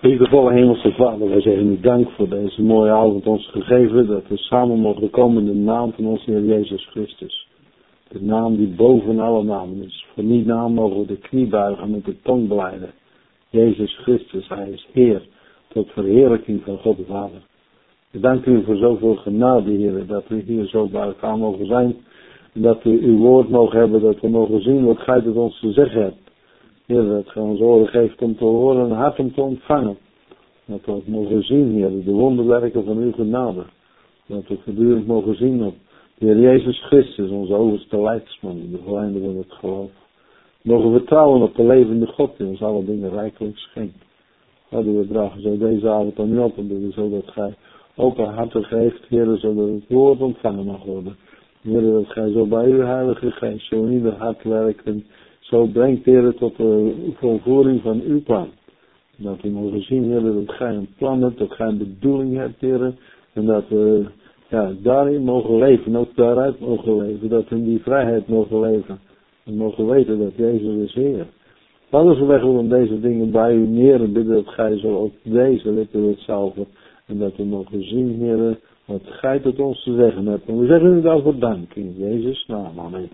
Liefdevolle Hemelse Vader, wij zeggen u dank voor deze mooie avond ons gegeven, dat we samen mogen komen in de naam van onze Heer Jezus Christus. De naam die boven alle namen is. Voor die naam mogen we de knie buigen en met de tong belijden. Jezus Christus, Hij is Heer, tot verheerlijking van God de Vader. Ik dank u voor zoveel genade, Heer, dat we hier zo bij elkaar mogen zijn. En dat we uw woord mogen hebben, dat we mogen zien wat gij tot ons te zeggen hebt. Heer, dat gij ons oren geeft om te horen en een hart om te ontvangen. Dat we ook mogen zien, Heer, de wonderwerken van uw genade. Dat we voortdurend mogen zien op de Heer Jezus Christus, onze overste leidsman, de verleider van het geloof. Mogen vertrouwen op de levende God die ons alle dingen rijkelijk schenkt. Vader, we dragen zo deze avond aan u op en bidden zodat gij open harten geeft, Heer, zodat het woord ontvangen mag worden. Heer, dat gij zo bij uw Heilige Geest zo in ieder hart werkt en zo brengt, Heer, tot de volvoering van uw plan. Dat we mogen zien, Heer, dat gij een plan hebt, dat gij een bedoeling hebt, Heer. En dat we daarin mogen leven, ook daaruit mogen leven. Dat we in die vrijheid mogen leven. En mogen weten dat Jezus is Heer. Vader, zo leggen we deze dingen bij u neer en bidden dat gij zo ook deze lippen wilt salven. En dat we mogen zien, Heer, wat gij tot ons te zeggen hebt. En we zeggen u daarvoor dank in Jezus' naam. Amen.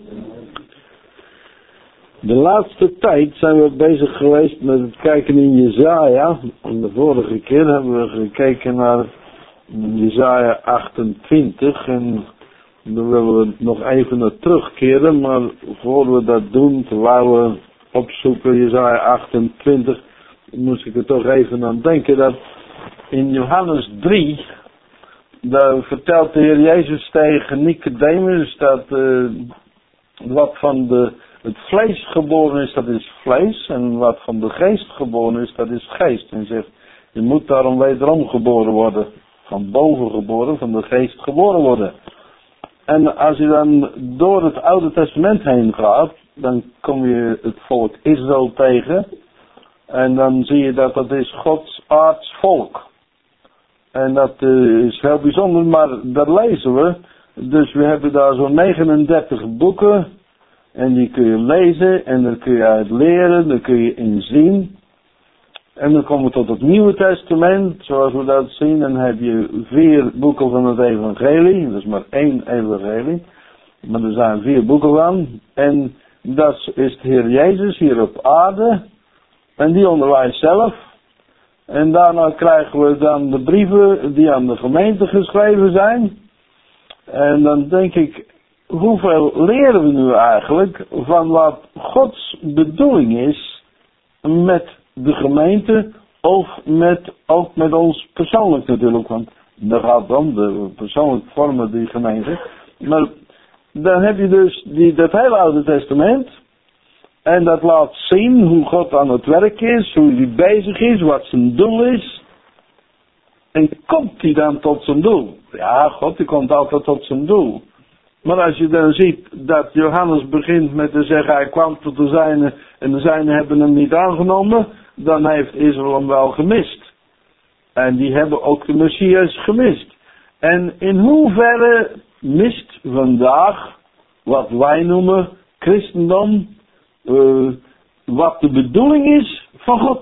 De laatste tijd zijn we bezig geweest met het kijken in Jesaja. En de vorige keer hebben we gekeken naar Jesaja 28. En daar willen we nog even naar terugkeren. Maar voor we dat doen, terwijl we opzoeken Jesaja 28, moest ik er toch even aan denken dat in Johannes 3, daar vertelt de Heer Jezus tegen Nicodemus dat wat van het vlees geboren is, dat is vlees. En wat van de geest geboren is, dat is geest. En zegt, je moet daarom wederom geboren worden. Van boven geboren, van de geest geboren worden. En als je dan door het Oude Testament heen gaat, dan kom je het volk Israël tegen. En dan zie je dat dat is Gods aardsvolk. En dat is heel bijzonder, maar dat lezen we. Dus we hebben daar zo'n 39 boeken. En die kun je lezen en daar kun je uit leren, daar kun je in zien. En dan komen we tot het Nieuwe Testament, zoals we dat zien. En dan heb je 4 boeken van het evangelie, dat is maar 1 evangelie. Maar er zijn 4 boeken van. En dat is de Heer Jezus hier op aarde. En die onderwijst zelf. En daarna krijgen we dan de brieven die aan de gemeente geschreven zijn. En dan denk ik, hoeveel leren we nu eigenlijk van wat Gods bedoeling is met de gemeente of ook met ons persoonlijk natuurlijk, want daar gaat het om, de persoonlijk vormen die gemeente. Maar dan heb je dus dat hele Oude Testament en dat laat zien hoe God aan het werk is, hoe hij bezig is, wat zijn doel is. En komt hij dan tot zijn doel? Ja, God die komt altijd tot zijn doel. Maar als je dan ziet dat Johannes begint met te zeggen, hij kwam tot de zijnen en de zijnen hebben hem niet aangenomen, dan heeft Israël hem wel gemist. En die hebben ook de Messias gemist. En in hoeverre mist vandaag, wat wij noemen christendom, wat de bedoeling is van God?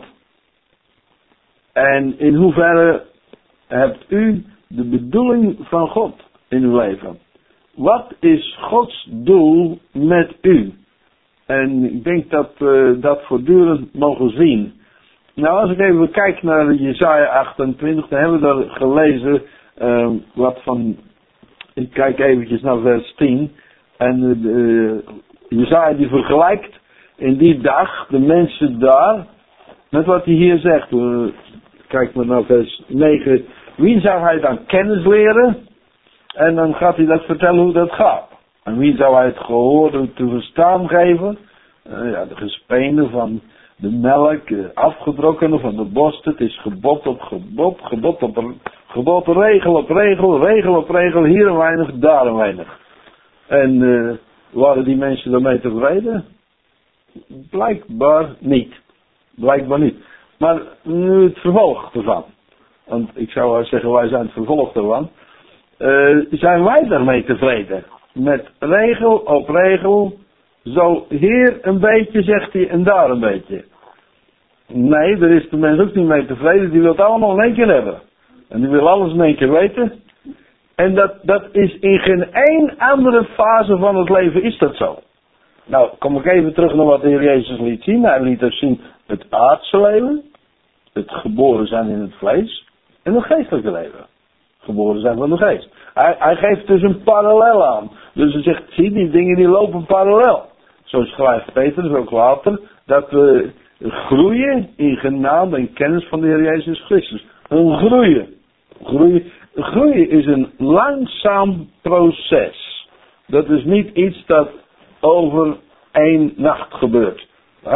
En in hoeverre hebt u de bedoeling van God in uw leven? Wat is Gods doel met u? En ik denk dat we dat voortdurend mogen zien. Nou, als ik even kijk naar Jesaja 28, dan hebben we daar gelezen wat van... Ik kijk eventjes naar vers 10. En Jesaja die vergelijkt in die dag de mensen daar met wat hij hier zegt. Kijk maar naar vers 9. Wie zou hij dan kennis leren? En dan gaat hij dat vertellen hoe dat gaat. En wie zou hij het gehoor te verstaan geven? De gespenen van de melk, afgedrokkene van de borst. Het is gebod op gebod, gebod regel op regel, regel op regel. Hier een weinig, daar een weinig. En waren die mensen daarmee tevreden? Blijkbaar niet. Maar nu het vervolg ervan. Want ik zou wel zeggen, wij zijn het vervolg ervan. Zijn wij daarmee tevreden? Met regel op regel. Zo hier een beetje, zegt hij, en daar een beetje. Nee, daar is de mens ook niet mee tevreden. Die wil het allemaal in één keer hebben. En die wil alles in één keer weten. En dat is in geen één andere fase van het leven is dat zo. Nou, kom ik even terug naar wat de Heer Jezus liet zien. Hij liet ons zien het aardse leven. Het geboren zijn in het vlees. En het geestelijke leven. Geboren zijn van de geest. Hij geeft dus een parallel aan. Dus hij zegt, zie, die dingen die lopen parallel. Zo schrijft Petrus ook later, dat we groeien in genade en kennis van de Heer Jezus Christus. Een groeien. Groeien is een langzaam proces. Dat is niet iets dat over één nacht gebeurt.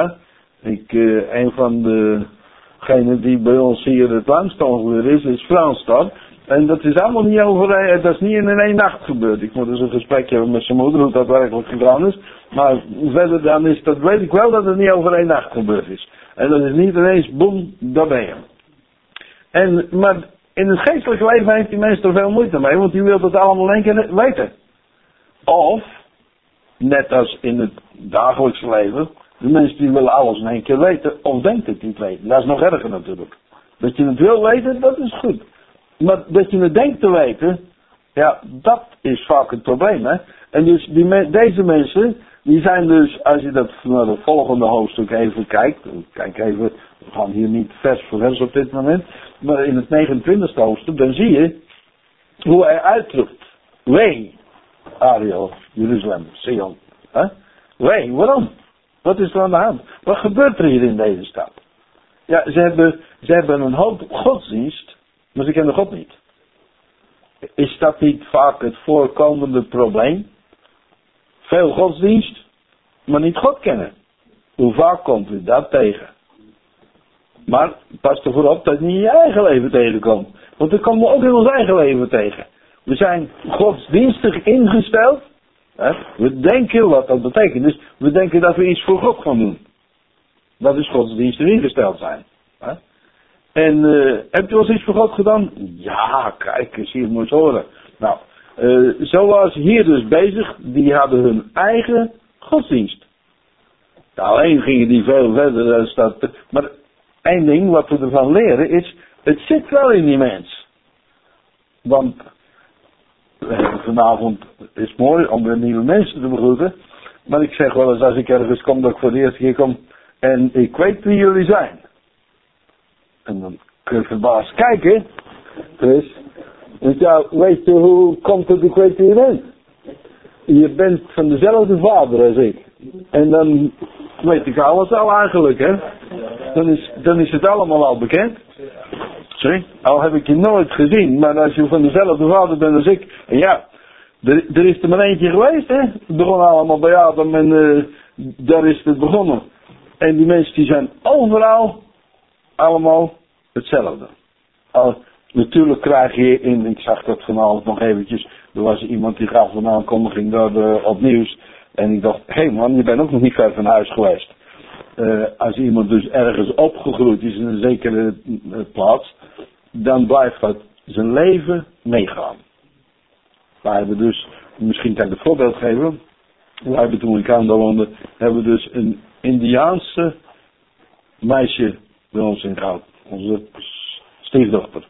Een van degenen die bij ons hier het langst ongeveer is Frans dan. En dat is allemaal niet over, dat is niet in één nacht gebeurd. Ik moet dus een gesprekje hebben met zijn moeder, hoe dat werkelijk gedaan is. Maar verder dan is dat, weet ik wel dat het niet over één nacht gebeurd is. En dat is niet ineens, boem, daar ben je. Maar in het geestelijke leven heeft die mens er veel moeite mee, want die wil het allemaal in één keer weten. Of, net als in het dagelijkse leven, de mensen die willen alles in één keer weten, of denkt het niet weten. Dat is nog erger natuurlijk. Dat je het wil weten, dat is goed. Maar dat je het denkt te weten, ja, dat is vaak het probleem, hè. En dus deze mensen, die zijn dus, als je dat naar het volgende hoofdstuk even kijkt, kijk even, we gaan hier niet vers voor vers op dit moment, maar in het 29e hoofdstuk, dan zie je hoe hij uitdrukt. Wee, Ariel, Jeruzalem, Sion. Wee, waarom? Wat is er aan de hand? Wat gebeurt er hier in deze stad? Ja, ze hebben een hoop godsdienst, maar ze kennen God niet. Is dat niet vaak het voorkomende probleem? Veel godsdienst, maar niet God kennen. Hoe vaak komt u dat tegen? Maar pas ervoor op dat je niet in je eigen leven tegenkomt. Want dat komen we ook in ons eigen leven tegen. We zijn godsdienstig ingesteld. We denken wat dat betekent. Dus we denken dat we iets voor God gaan doen. Dat is godsdienstig ingesteld zijn. En heb je wel eens iets voor God gedaan? Ja, kijk eens, hier moet je horen. Nou, zo was hier dus bezig. Die hadden hun eigen godsdienst. Alleen gingen die veel verder dan dat. Maar één ding wat we ervan leren is, het zit wel in die mens. Want vanavond is het mooi om weer nieuwe mensen te begroeten. Maar ik zeg wel eens als ik ergens kom dat ik voor de eerste keer kom en ik weet wie jullie zijn. En dan kun je verbaasd kijken. Dus, ja, weet je hoe komt het ik weet wie je bent? Je bent van dezelfde vader als ik. En dan weet ik alles al eigenlijk, hè. Dan is het allemaal al bekend. Sorry? Al heb ik je nooit gezien, maar als je van dezelfde vader bent als ik. En ja, er is er maar eentje geweest, hè. Het begon allemaal bij Adam en daar is het begonnen. En die mensen die zijn overal allemaal hetzelfde. Natuurlijk krijg je ik zag dat vanavond nog eventjes, er was iemand die gaf een aankondiging daar op nieuws. En ik dacht, hé man, je bent ook nog niet ver van huis geweest. Als iemand dus ergens opgegroeid is in een zekere plaats, dan blijft dat zijn leven meegaan. Wij hebben dus, misschien kan ik het voorbeeld geven, wij hebben toen in Canada woonden, hebben we dus een Indiaanse meisje bij ons in gehad. Onze stiefdochter.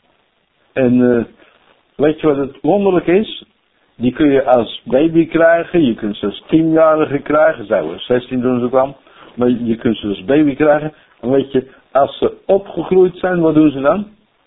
En weet je wat het wonderlijk is? Die kun je als baby krijgen, je kunt ze als 10-jarige krijgen, zij was 16 toen ze kwam, maar je kunt ze als baby krijgen. En weet je, als ze opgegroeid zijn, wat doen ze dan?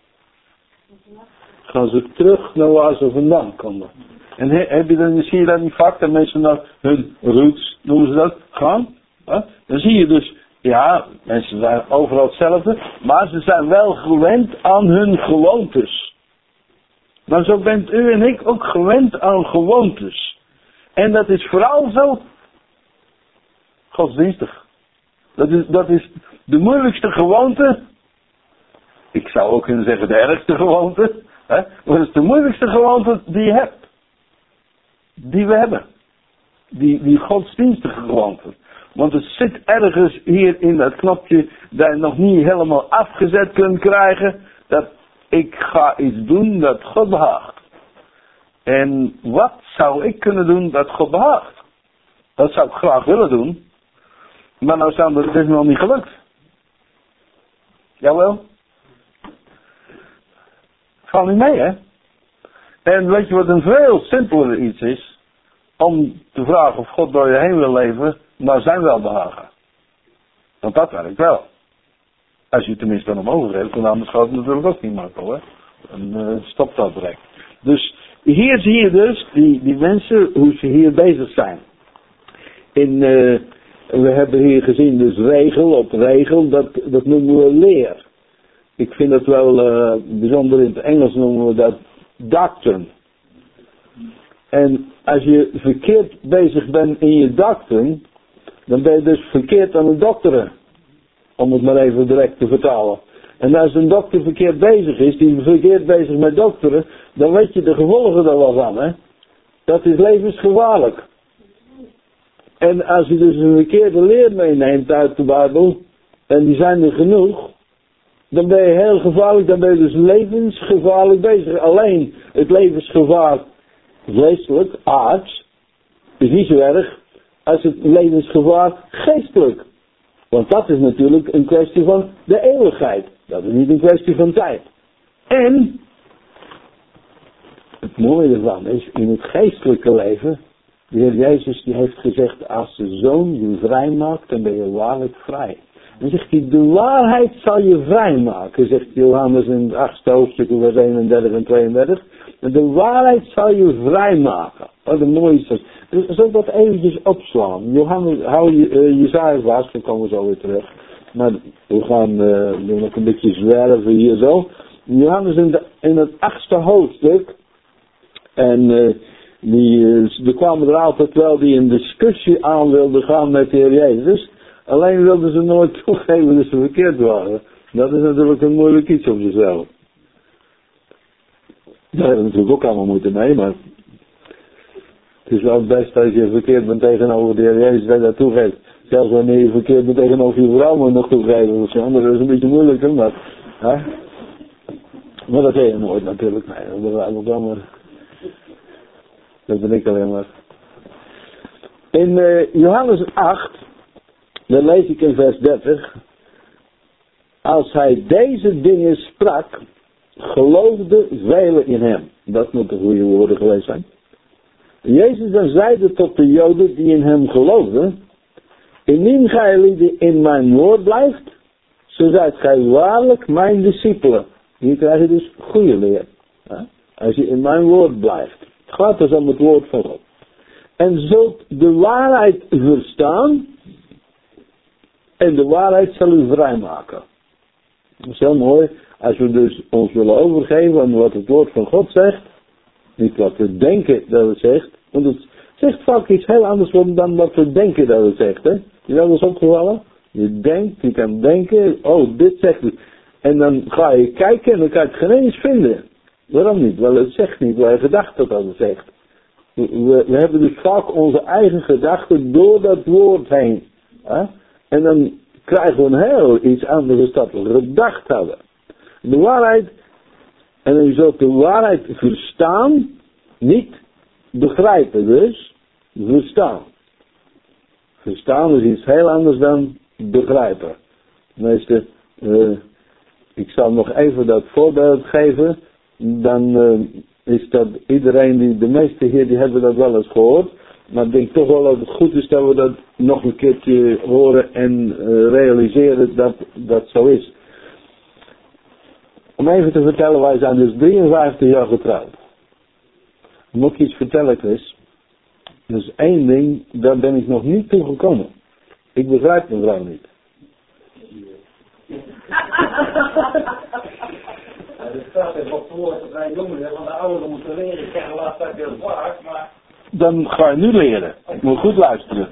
Gaan ze terug naar waar ze vandaan komen. En zie je dat niet vaak, dat mensen naar hun roots, noemen ze dat, gaan? Dan zie je dus, ja, mensen zijn overal hetzelfde, maar ze zijn wel gewend aan hun gewoontes. Maar zo bent u en ik ook gewend aan gewoontes. En dat is vooral zo godsdienstig. Dat is de moeilijkste gewoonte. Ik zou ook kunnen zeggen de ergste gewoonte. Maar dat is de moeilijkste gewoonte die je hebt. Die we hebben. Die godsdienstige gewoonte. Want het zit ergens hier in dat knopje dat je nog niet helemaal afgezet kunt krijgen. Dat ik ga iets doen dat God behaagt. En wat zou ik kunnen doen dat God behaagt? Dat zou ik graag willen doen. Maar nou is het nog niet gelukt. Jawel? Val niet mee, hè? En weet je wat een veel simpeler iets is? Om te vragen of God door je heen wil leven, naar zijn welbehagen. Want dat werkt wel. Als je tenminste dan omhoog geeft, want anders gaat het natuurlijk ook niet makkelijk, hè? Dan stopt dat direct. Dus hier zie je dus die mensen, hoe ze hier bezig zijn. We hebben hier gezien dus regel op regel, dat noemen we leer. Ik vind dat wel bijzonder, in het Engels noemen we dat doctrine. En als je verkeerd bezig bent in je doctrine, dan ben je dus verkeerd aan het dokteren. Om het maar even direct te vertalen. En als een dokter verkeerd bezig is, die verkeerd bezig met dokteren, dan weet je de gevolgen er wel van, hè. Dat is levensgevaarlijk. En als je dus een verkeerde leer meeneemt uit de Bijbel, en die zijn er genoeg, dan ben je heel gevaarlijk, dan ben je dus levensgevaarlijk bezig. Alleen het levensgevaar vleeselijk, aards, is niet zo erg als het levensgevaar geestelijk. Want dat is natuurlijk een kwestie van de eeuwigheid. Dat is niet een kwestie van tijd. En het mooie ervan is, in het geestelijke leven, de Heer Jezus die heeft gezegd, als de Zoon je vrij maakt, dan ben je waarlijk vrij. Dan zegt hij, de waarheid zal je vrij maken, zegt Johannes in het 8e hoofdstuk, vers 31 en 32. De waarheid zal je vrij maken. Wat een mooie is dat. Dus zal ik dat eventjes opslaan. Johannes, hou Jesaja vast, dan komen we zo weer terug. Maar we gaan nog een beetje zwerven hier zo. Johannes in het 8e hoofdstuk. En er kwamen er altijd wel die een discussie aan wilden gaan met de Heer Jezus. Alleen wilden ze nooit toegeven dat ze verkeerd waren. Dat is natuurlijk een moeilijk iets op zichzelf. Daar hebben we natuurlijk ook allemaal moeten mee, maar het is wel het beste als je verkeerd bent tegenover de Heer Jezus dat je dat toegeeft. Zelfs wanneer je verkeerd bent tegenover je vrouw moet je nog toegeven of zo. Dat is een beetje moeilijker, maar dat deed je nooit natuurlijk. Nee, dat ben ik alleen maar. In Johannes 8, dan lees ik in vers 30. Als hij deze dingen sprak, geloofden velen in hem. Dat moet de goede woorden geweest zijn. Jezus dan zeide tot de Joden die in hem geloofden, indien gij lieden in mijn woord blijft, zo zijt gij waarlijk mijn discipelen. Hier krijg je dus goede leer. Als je in mijn woord blijft. Het gaat dus om het woord van God. En zult de waarheid verstaan, en de waarheid zal u vrijmaken. Dat is heel mooi. Als we dus ons willen overgeven aan wat het woord van God zegt. Niet wat we denken dat het zegt. Want het zegt vaak iets heel anders dan wat we denken dat het zegt. Hè? Is dat wel eens opgevallen? Je kan denken, oh dit zegt het. En dan ga je kijken en dan kan je het geen eens vinden. Waarom niet? Wel het zegt niet waar je gedacht dat het zegt. We hebben dus vaak onze eigen gedachten door dat woord heen. Hè? En dan krijgen we een heel iets anders dan we gedacht hadden. De waarheid, en je zult de waarheid verstaan, niet begrijpen dus, verstaan. Verstaan is iets heel anders dan begrijpen. Meester, ik zal nog even dat voorbeeld geven, dan is dat iedereen, de meeste hier, die hebben dat wel eens gehoord. Maar ik denk toch wel dat het goed is dat we dat nog een keertje horen en realiseren dat dat zo is. Om even te vertellen, wij zijn dus 53 jaar getrouwd. Moet ik iets vertellen, Chris? Dus één ding, daar ben ik nog niet toe gekomen. Ik begrijp mijn vrouw niet. Er staat er wat voor dat wij jongen zijn, want de ouderen moeten leren. Ik zeg de laatste tijd heel vaak, maar... Dan ga je nu leren. Ik moet goed luisteren.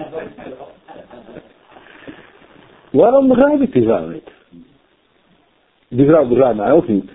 Waarom begrijp ik die vrouw niet? Die vrouw begrijpt mij ook niet.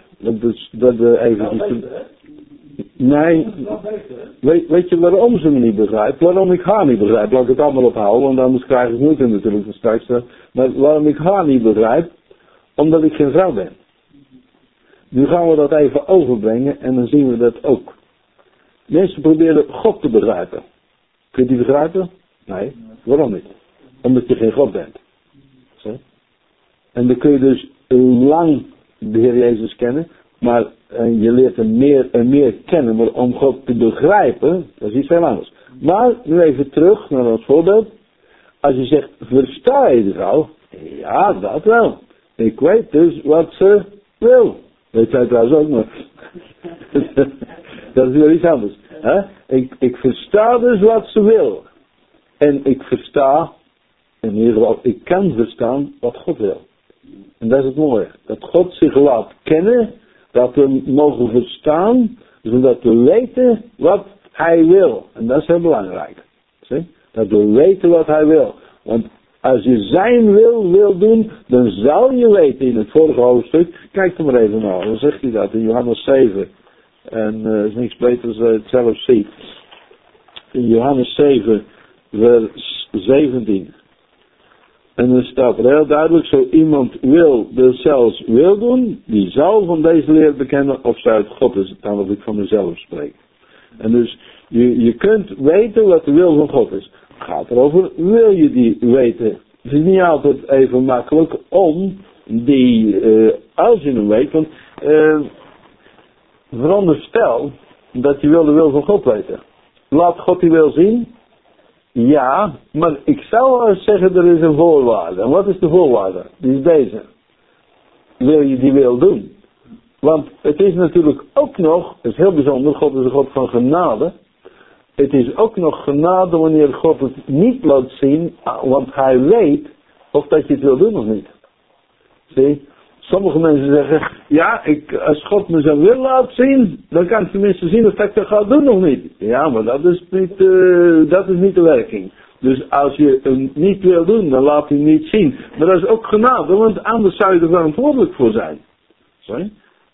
Nee. Weet je waarom ze me niet begrijpt? Waarom ik haar niet begrijp? Laat ik het allemaal ophouden, want anders krijg ik moeite natuurlijk van straks. Maar waarom ik haar niet begrijp? Omdat ik geen vrouw ben. Nu gaan we dat even overbrengen en dan zien we dat ook. Mensen proberen God te begrijpen. Kun je die begrijpen? Nee. Waarom niet? Omdat je geen God bent. Zo. En dan kun je dus lang de Heer Jezus kennen, maar je leert hem meer en meer kennen, maar om God te begrijpen, dat is iets heel anders. Maar, nu even terug naar dat voorbeeld. Als je zegt, versta je de vrouw? Ja, dat wel. Ik weet dus wat ze wil. Weet jij trouwens ook nog. Dat is weer iets anders. Hè? Ik versta dus wat ze wil. En ik versta, in ieder geval, ik kan verstaan wat God wil. En dat is het mooie. Dat God zich laat kennen, dat we mogen verstaan, zodat we weten wat Hij wil. En dat is heel belangrijk. Zie? Dat we weten wat Hij wil. Want als je zijn wil doen, dan zal je weten in het vorige hoofdstuk, kijk er maar even naar, dan zegt hij dat in Johannes 7. En is niks beters dan je het zelf ziet. In Johannes 7, vers 17. En dan staat er heel duidelijk, zo iemand wil, dus zelfs wil doen, die zal van deze leer bekennen of ze uit God is. Dan of ik van mezelf spreek. En dus, je kunt weten wat de wil van God is. Het gaat erover, wil je die weten? Het is niet altijd even makkelijk om die, als je hem weet, want veronderstel dat je wil de wil van God weten. Laat God die wil zien? Ja, maar ik zou wel eens zeggen, er is een voorwaarde. En wat is de voorwaarde? Die is deze. Wil je die wil doen? Want het is natuurlijk ook nog, het is heel bijzonder, God is een God van genade. Het is ook nog genade wanneer God het niet laat zien, want Hij weet of dat je het wil doen of niet. Zie, sommige mensen zeggen, ja, als God me zijn wil laat zien, dan kan ik tenminste zien of ik dat ga doen of niet. Ja, maar dat is niet de werking. Dus als je hem niet wil doen, dan laat hij hem niet zien. Maar dat is ook genade, want anders zou je er verantwoordelijk voor zijn. Zie?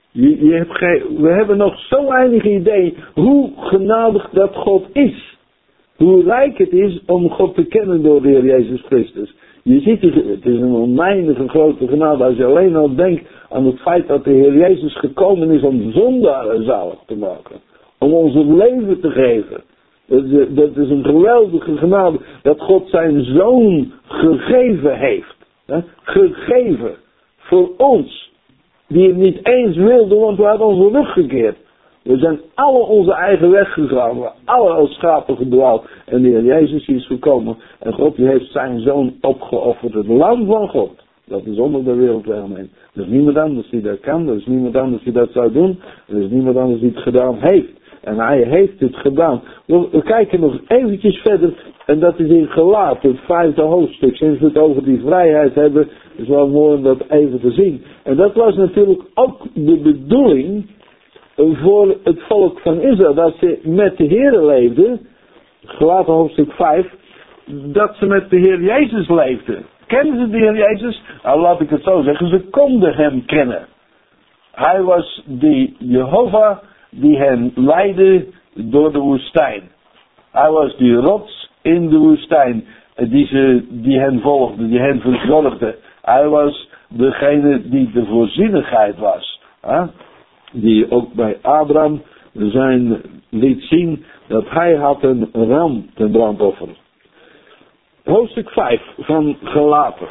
We hebben nog zo weinig idee hoe genadig dat God is. Hoe rijk het is om God te kennen door de Heer Jezus Christus. Je ziet het is een oneindige grote genade als je alleen al denkt aan het feit dat de Heer Jezus gekomen is om zondaren zalig te maken. Om ons het leven te geven. Dat is een geweldige genade dat God zijn zoon gegeven heeft. Hè? Gegeven. Voor ons. Die het niet eens wilden, want we hadden onze rug gekeerd. We zijn alle onze eigen weg gegaan. We alle als schapen gedwaald. En de Heer Jezus is gekomen. En God die heeft zijn zoon opgeofferd. Het lam van God. Dat is onder de wereld heen. Er is niemand anders die dat kan. Er is niemand anders die dat zou doen. Er is niemand anders die het gedaan heeft. En hij heeft het gedaan. We kijken nog eventjes verder. En dat is in Galaten, het 5e hoofdstuk. Sinds we het over die vrijheid hebben. Is wel mooi om dat even te zien. En dat was natuurlijk ook de bedoeling voor het volk van Israël. Dat ze met de Heer leefden. Galaten hoofdstuk 5. Dat ze met de Heer Jezus leefden. Kennen ze de Heer Jezus? Nou, laat ik het zo zeggen. Ze konden hem kennen. Hij was die Jehovah die hen leidde door de woestijn. Hij was die rots in de woestijn die hen volgde, die hen verzorgde. Hij was degene die de voorzienigheid was. Hè? Die ook bij Abraham liet zien dat hij had een ram ten brandoffer. Hoofdstuk 5 van Galaten.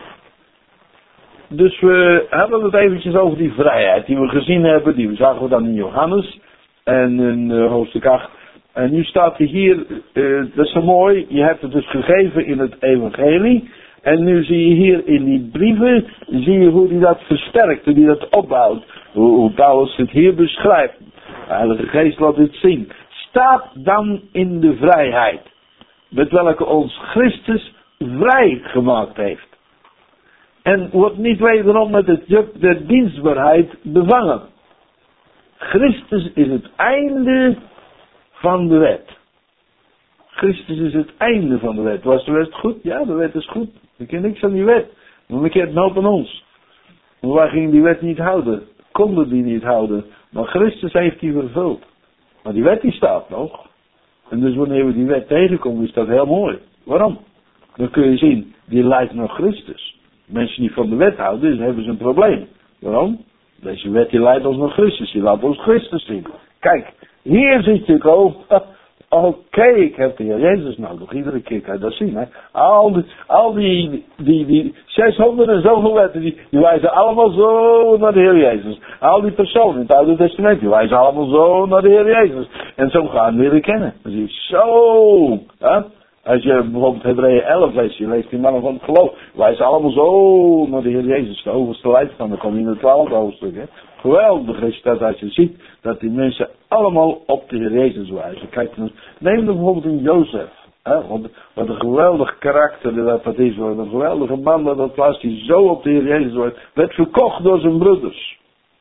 Dus we hebben het eventjes over die vrijheid die we gezien hebben. Die zagen we dan in Johannes. En in hoofdstuk 8. En nu staat hij hier, dat is zo mooi. Je hebt het dus gegeven in het evangelie. En nu zie je hier in die brieven, zie je hoe hij dat versterkt, hoe hij dat opbouwt. Hoe Paulus het hier beschrijft. De Heilige Geest laat het zien. Staat dan in de vrijheid. Met welke ons Christus vrij gemaakt heeft. En wordt niet wederom met het juk der dienstbaarheid bevangen. Christus is het einde van de wet. Christus is het einde van de wet. Was de wet goed? Ja, de wet is goed. We kennen niks aan die wet. Maar we kennen het aan ons. Maar wij gingen die wet niet houden. Konden die niet houden. Maar Christus heeft die vervuld. Maar die wet die staat nog. En dus wanneer we die wet tegenkomen is dat heel mooi. Waarom? Dan kun je zien, die leidt naar Christus. Mensen die van de wet houden, dus hebben ze een probleem. Waarom? Deze wet die leidt ons naar Christus. Die laat ons Christus zien. Kijk, hier zit je al. oké, ik heb de Heer Jezus nodig. Iedere keer kan je dat zien. Hè? Al die 600 en zoveel wetten, die wijzen allemaal zo naar de Heer Jezus. Al die personen in het Oude Testament, die wijzen allemaal zo naar de Heer Jezus. En zo gaan we leren kennen. Dan zie je zo. Hè? Als je bijvoorbeeld Hebreeën 11 leest, je leest die mannen van het geloof. Wijzen allemaal zo naar de Heer Jezus. De overste leidsman, dan kom je in het 12e hoofdstuk. Hè? Geweldig is dat als je ziet dat die mensen allemaal op de Heer Jezus wijzen. Kijk, neem bijvoorbeeld een Jozef. Hè? Wat een geweldig karakter dat is. Wat een geweldige man dat was die zo op de Heer Jezus wijst. Werd verkocht door zijn broeders.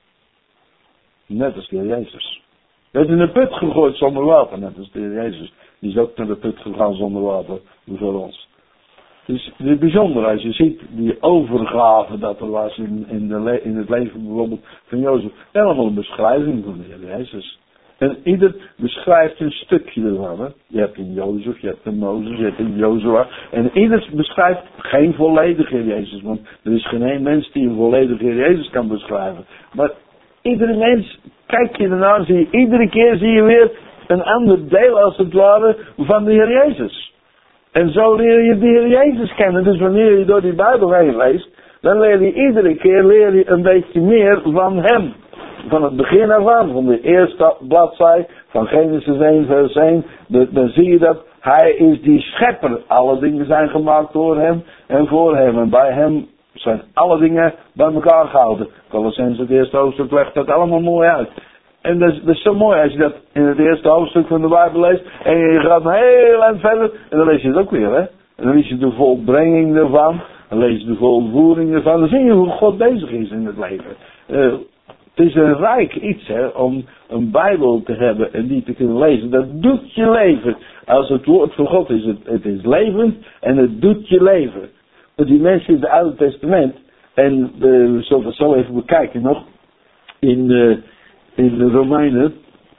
Net als de Heer Jezus. Werd in de put gegooid zonder water. Net als de Heer Jezus. Die is ook naar de put gegaan zonder water. Voor ons. Dus het is bijzonder als je ziet die overgave dat er was in het leven bijvoorbeeld van Jozef. Helemaal een beschrijving van de Heer Jezus. En ieder beschrijft een stukje ervan. Hè? Je hebt een Jozef, je hebt een Mozes, je hebt een Jozua. En ieder beschrijft geen volledige Heer Jezus. Want er is geen één mens die een volledige Heer Jezus kan beschrijven. Maar iedere mens, kijk je ernaar, iedere keer zie je weer een ander deel als het ware van de Heer Jezus. En zo leer je de Heer Jezus kennen. Dus wanneer je door die Bijbel heen leest, dan leer je iedere keer een beetje meer van Hem. Van het begin af aan, van de eerste bladzij, van Genesis 1 vers 1, dan zie je dat Hij is die schepper. Alle dingen zijn gemaakt door Hem en voor Hem. En bij Hem zijn alle dingen bij elkaar gehouden. Colossenzen het eerste hoofdstuk legt dat allemaal mooi uit. En dat is zo mooi als je dat in het eerste hoofdstuk van de Bijbel leest. En je gaat een heel eind verder. En dan lees je het ook weer. Hè? En dan lees je de volbrenging ervan. Dan lees je de volvoering ervan. Dan zie je hoe God bezig is in het leven. Het is een rijk iets om een Bijbel te hebben en die te kunnen lezen. Dat doet je leven. Als het woord van God is, het is levend en het doet je leven. Want die mensen in het Oude Testament. En we zullen het zo even bekijken nog. In de Romeinen.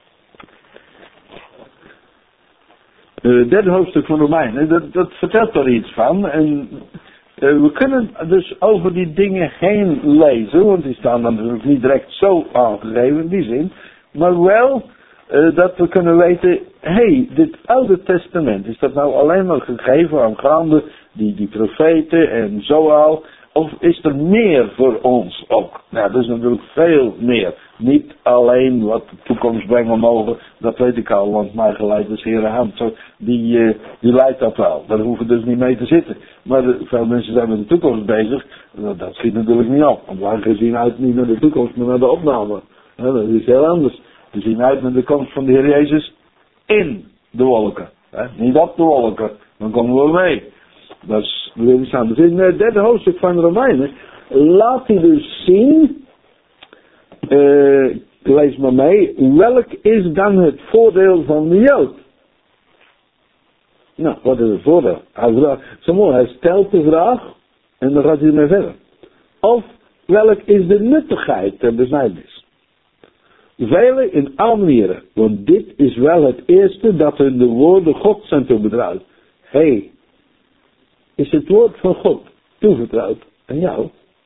Derde hoofdstuk van Romeinen. Dat vertelt er iets van. En we kunnen dus over die dingen heen lezen. Want die staan dan natuurlijk niet direct zo aangegeven in die zin. Maar wel dat we kunnen weten. Dit Oude Testament. Is dat nou alleen maar gegeven aangaande die profeten en zo al. Of is er meer voor ons ook? Nou, dat is natuurlijk veel meer. Niet alleen wat de toekomst brengen mogen, dat weet ik al, want mij geleid is Heere Hand. Die leidt dat wel. Daar hoeven we dus niet mee te zitten. Maar veel mensen zijn met de toekomst bezig. Dat schiet natuurlijk niet op. Want wij zien uit niet naar de toekomst, maar naar de opname. Dat is heel anders. We zien uit naar de komst van de Heer Jezus in de wolken. Niet op de wolken, dan komen we mee. Dat is weer iets anders. In het derde hoofdstuk van Romeinen laat hij dus zien, lees maar mee, welk is dan het voordeel van de Jood? Nou, wat is het voordeel? Hij stelt de vraag en dan gaat hij ermee verder. Of welk is de nuttigheid ter besnijdenis? Velen in alle manieren, want dit is wel het eerste dat hun de woorden God zijn toevertrouwd. Is het woord van God toevertrouwd aan jou?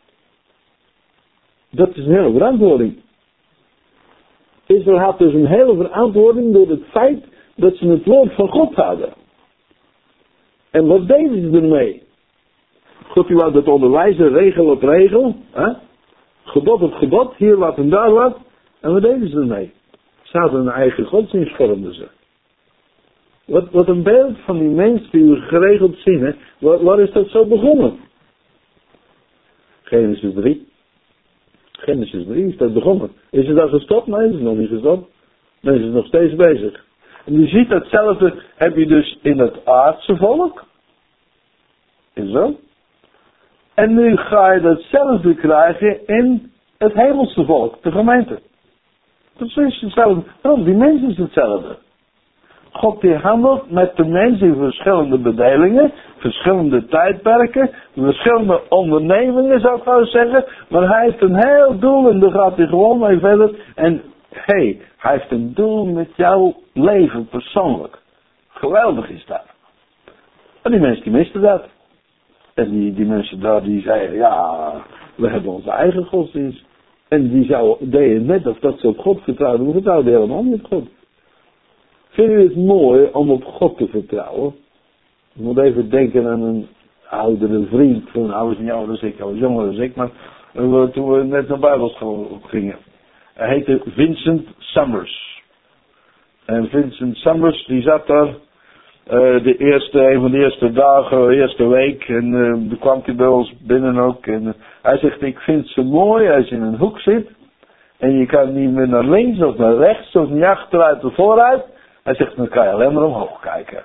Dat is een hele verantwoording. Israël had dus een hele verantwoording door het feit dat ze het woord van God hadden. En wat deden ze ermee? God die wou dat onderwijzen, regel op regel. Gebod op gebod, hier wat en daar wat. En wat deden ze ermee? Ze hadden een eigen godsdienst, vormden ze. Wat een beeld van die mens die we geregeld zien. Hè? Waar is dat zo begonnen? Genesis 3. Genesis 3 is dat begonnen. Is het al gestopt? Nee, het is nog niet gestopt. Mensen zijn nog steeds bezig. En je ziet datzelfde heb je dus in het aardse volk. Is zo? En nu ga je datzelfde krijgen in het hemelse volk, de gemeente. Precies hetzelfde. Waarom? Die mens is hetzelfde. God die handelt met de mens in verschillende bedelingen, verschillende tijdperken, verschillende ondernemingen zou ik wel zeggen. Maar hij heeft een heel doel en daar gaat hij gewoon mee verder. En hij heeft een doel met jouw leven persoonlijk. Geweldig is dat. En die mensen die misten dat. En die mensen daar die zeiden, ja, we hebben onze eigen godsdienst. En die deden net of dat ze op God vertrouwden, maar vertrouwden helemaal niet op God. Vind je het mooi om op God te vertrouwen? Je moet even denken aan een oudere vriend. Hij was niet ouder dan ik, hij was jonger dan ik. Maar toen we net naar Bijbelschool gingen. Hij heette Vincent Summers. En Vincent Summers die zat daar een van de eerste dagen, de eerste week. En toen kwam hij bij ons binnen ook. En hij zegt, ik vind het zo mooi als je in een hoek zit. En je kan niet meer naar links of naar rechts of niet achteruit of vooruit. Hij zegt, dan kan je alleen maar omhoog kijken.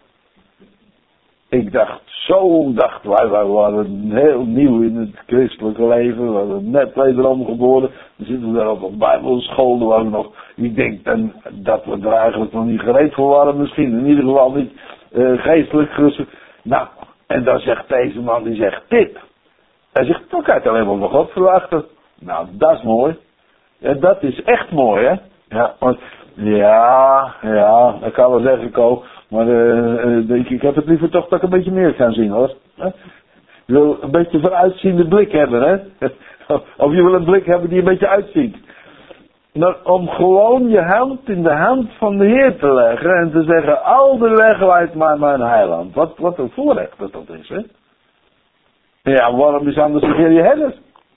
Ik dacht, wij waren heel nieuw in het christelijke leven. We waren net wederom geboren. We zitten daar op een bijbelschool. Waar we nog, ik denk dan, dat we er eigenlijk nog niet gereed voor waren misschien. In ieder geval niet geestelijk gerust. Nou, en dan zegt deze man, die zegt dit. Hij zegt, dan kan je alleen maar van God verwachten. Nou, dat is mooi. Ja, dat is echt mooi, hè. Ja, want, ja, dat kan wel zeggen, Ko. Maar ik heb het liever toch dat ik een beetje meer kan zien, hoor. Je wil een beetje vooruitziende blik hebben, hè. Of je wil een blik hebben die een beetje uitziet. Nou, om gewoon je hand in de hand van de Heer te leggen en te zeggen, al de weg leidt maar mijn heiland. Wat een voorrecht dat is, hè. Ja, waarom is anders de Heer je herder?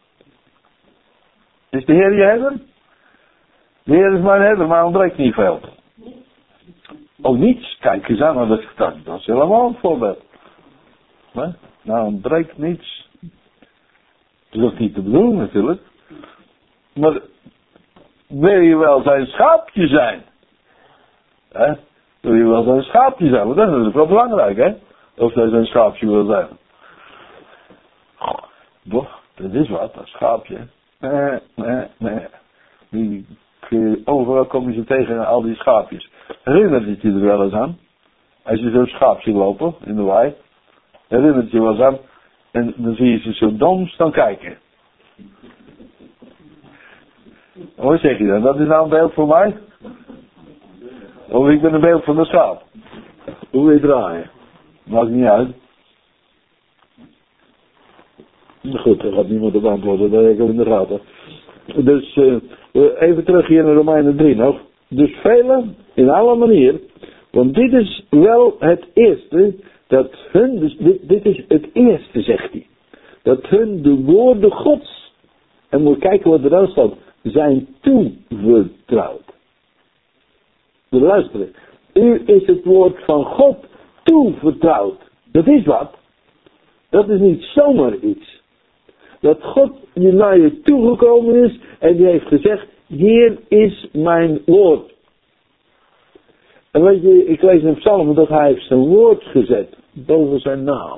Is de Heer je herder? De Heer is mijn herder, maar ontbreekt niet veel. Oh, niets. Kijk eens aan, dat is helemaal een voorbeeld. Maar, nou, ontbreekt niets. Dat is ook niet te bedoelen natuurlijk. Maar, wil je wel zijn schaapje zijn? Hè? Wil je wel zijn schaapje zijn? Want dat is natuurlijk wel belangrijk, hè? Of hij zijn schaapje wil zijn. Boh, dat is wat, dat schaapje. Nee. Overal kom je ze tegen al die schaapjes. Herinnert het je er wel eens aan? Als je zo'n schaap ziet lopen in de wei. Herinnert het je wel eens aan? En dan zie je ze zo dom staan kijken. Hoe zeg je dan? Dat is nou een beeld voor mij? Of ik ben een beeld van de schaap? Hoe wil je draaien? Maakt niet uit. Goed, er gaat niemand op antwoorden, dat heb ik ook in de gaten. Dus, even terug hier naar Romeinen 3 nog. Dus velen, in alle manieren, want dit is wel het eerste, dat hun, dus dit is het eerste, zegt hij. Dat hun de woorden Gods, en moet kijken wat er dan staat, zijn toevertrouwd. Dus luisteren, u is het woord van God toevertrouwd. Dat is wat. Dat is niet zomaar iets. Dat God naar je toegekomen is en die heeft gezegd, hier is mijn woord. En weet je, ik lees in Psalmen dat hij heeft zijn woord gezet boven zijn naam.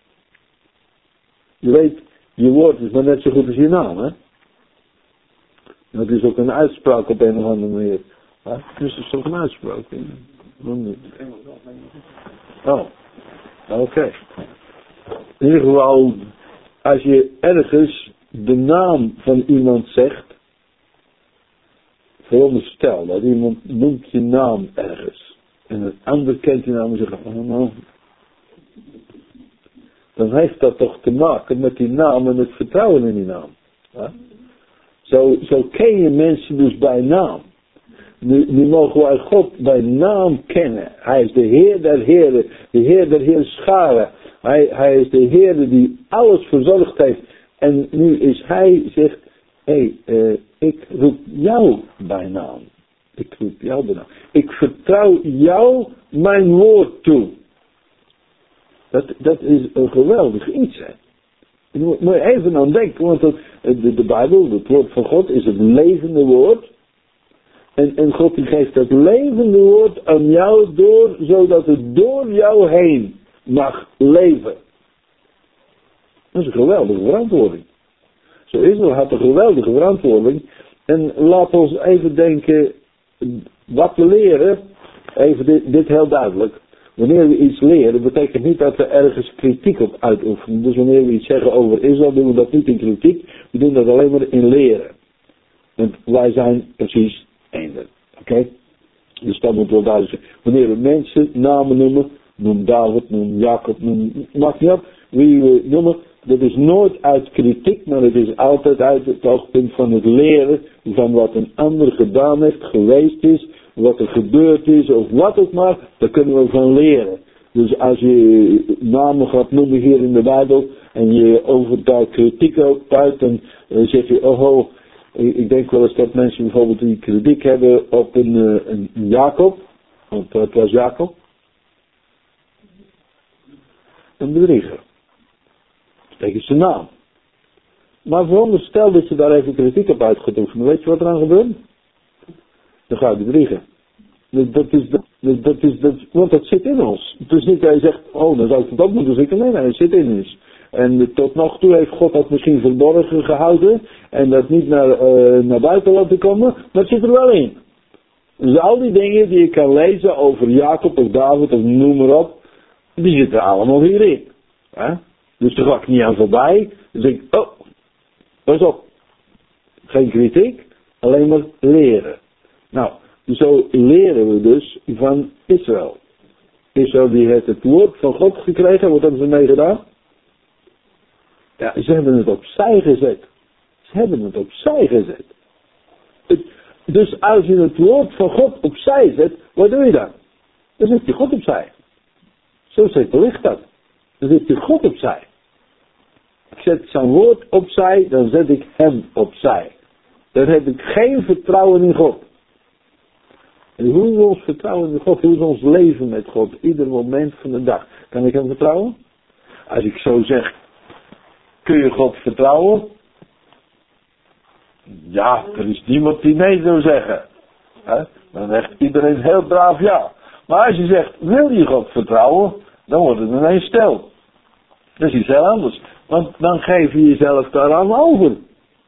Je weet, je woord is maar net zo goed als je naam, hè. Dat is ook een uitspraak op een of andere manier. Ja, dus is toch een uitspraak? Oh, oké. In ieder geval, als je ergens de naam van iemand zegt, veronderstel dat iemand noemt je naam ergens, en een ander kent je naam en zegt, oh nou, dan heeft dat toch te maken met die naam en het vertrouwen in die naam. Ja? Zo ken je mensen dus bij naam. Nu mogen wij God bij naam kennen. Hij is de Heer der Heren, de Heer der Heerscharen. Hij is de Heer die alles verzorgd heeft. En nu is hij, zegt, ik roep jou bij naam. Ik roep jou bij naam. Ik vertrouw jou mijn woord toe. Dat is een geweldig iets, hè. Je moet even aan denken, want de Bijbel, het woord van God, is het levende woord. En God die geeft dat levende woord aan jou door, zodat het door jou heen mag leven. Dat is een geweldige verantwoording. Zo Israël had een geweldige verantwoording. En laat ons even denken, wat we leren, even dit heel duidelijk. Wanneer we iets leren, betekent niet dat we ergens kritiek op uitoefenen. Dus wanneer we iets zeggen over Israël, doen we dat niet in kritiek. We doen dat alleen maar in leren. Want wij zijn precies eender. Oké? Dus dat moet wel duidelijk zijn. Wanneer we mensen namen noemen, noem David, noem Jacob, maakt niet op wie we noemen. Dat is nooit uit kritiek, maar het is altijd uit het oogpunt van het leren van wat een ander gedaan heeft, geweest is, wat er gebeurd is of wat ook maar, daar kunnen we van leren. Dus als je namen gaat noemen hier in de Bijbel en je over daar kritiek uit, dan zeg je, oh, ik denk wel eens dat mensen bijvoorbeeld die kritiek hebben op een Jacob, want het was Jacob, een bedrieger. Dat is zijn naam. Maar veronderstel dat je daar even kritiek op uit gaat oefenen, weet je wat er aan gebeurt? Dan ga je bedriegen. Want dat zit in ons. Het is niet dat je zegt, oh, dan zou ik het ook moeten zeggen. Nee, het zit in ons. En tot nog toe heeft God dat misschien verborgen gehouden. En dat niet naar buiten laten komen. Maar het zit er wel in. Dus al die dingen die je kan lezen over Jacob of David of noem maar op. Die zitten allemaal hierin. Dus daar ga ik niet aan voorbij. Dan zeg ik, oh, pas op. Geen kritiek. Alleen maar leren. Nou. Zo leren we dus van Israël. Israël die heeft het woord van God gekregen. Wat hebben ze mee gedaan? Ja, ze hebben het opzij gezet. Ze hebben het opzij gezet. Dus als je het woord van God opzij zet, wat doe je dan? Dan zet je God opzij. Zo zegt de licht dat. Dan zet je God opzij. Ik zet zijn woord opzij, dan zet ik hem opzij. Dan heb ik geen vertrouwen in God. En hoe is ons vertrouwen in God? Hoe is ons leven met God? Ieder moment van de dag. Kan ik hem vertrouwen? Als ik zo zeg, kun je God vertrouwen? Ja, er is niemand die nee zou zeggen. Dan zegt iedereen heel braaf ja. Maar als je zegt, wil je God vertrouwen? Dan wordt het ineens stil. Dat is iets heel anders. Want dan geef je jezelf daaraan over.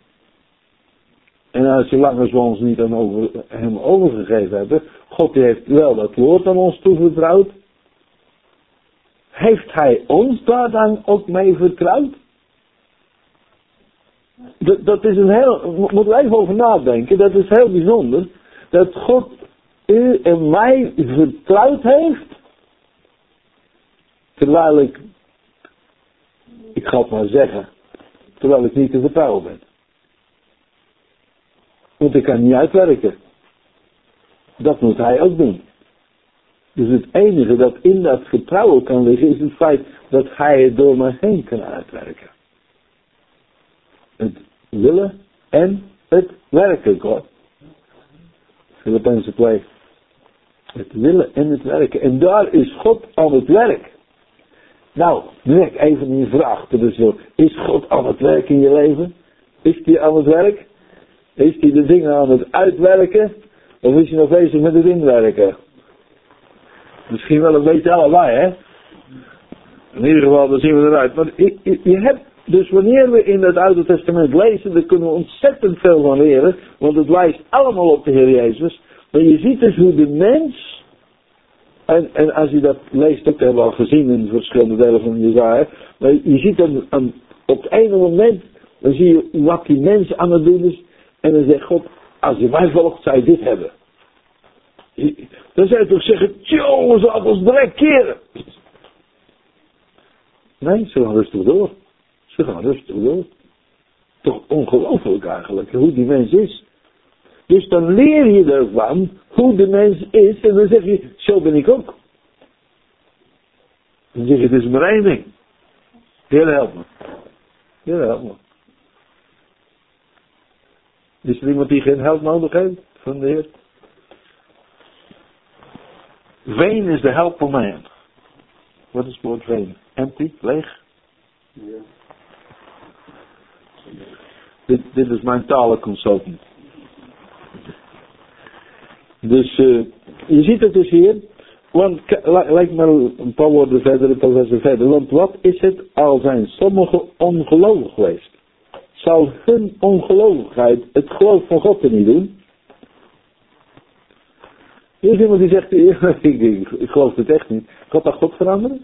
En als je langer zo ons niet aan hem overgegeven hebben, God heeft wel dat woord aan ons toevertrouwd. Heeft hij ons daar dan ook mee vertrouwd? Dat is moeten we even over nadenken, dat is heel bijzonder. Dat God u en mij vertrouwd heeft. Terwijl ik ga het maar zeggen, terwijl ik niet te vertrouwen ben. Want ik kan niet uitwerken. Dat moet hij ook doen. Dus het enige dat in dat vertrouwen kan liggen is het feit dat hij het door me heen kan uitwerken. Het willen en het werken, hoor. Filippenzen 2. Het willen en het werken. En daar is God aan het werk. Nou, nu heb ik even een vraag. Dus is God aan het werk in je leven? Is hij aan het werk? Is hij de dingen aan het uitwerken? Of is hij nog bezig met het inwerken? Misschien wel een beetje allebei, hè? In ieder geval, dan zien we eruit. Maar je hebt, dus wanneer we in het Oude Testament lezen, daar kunnen we ontzettend veel van leren. Want het wijst allemaal op de Heer Jezus. Maar je ziet dus hoe de mens, en als je dat leest, ook hebben we al gezien in verschillende delen van Jesaja. Maar je ziet dan op het ene moment, dan zie je wat die mens aan het doen is. En dan zegt God, als je mij volgt, zou je dit hebben. Dan zou je toch zeggen, jongens, laat ons direct keren. Nee, ze gaan rustig door. Ze gaan rustig door. Toch ongelooflijk eigenlijk, hoe die mens is. Dus dan leer je ervan hoe de mens is. En dan zeg je, zo ben ik ook. Dan zeg je, het is maar één ding. Heer, help me. Heer, help me. Is er iemand die geen help nodig heeft van de Heer? Vain is the help of man. Wat is het woord vain? Empty, leeg? Ja. Dit is mijn talenconsultant. Dus je ziet het dus hier. Want lijkt maar een paar woorden verder, een paar versen verder. Want wat is het al zijn sommigen ongelovig geweest? Zal hun ongelovigheid het geloof van God er niet doen? Er is iemand die zegt, ik geloof het echt niet. Gaat dat God veranderen?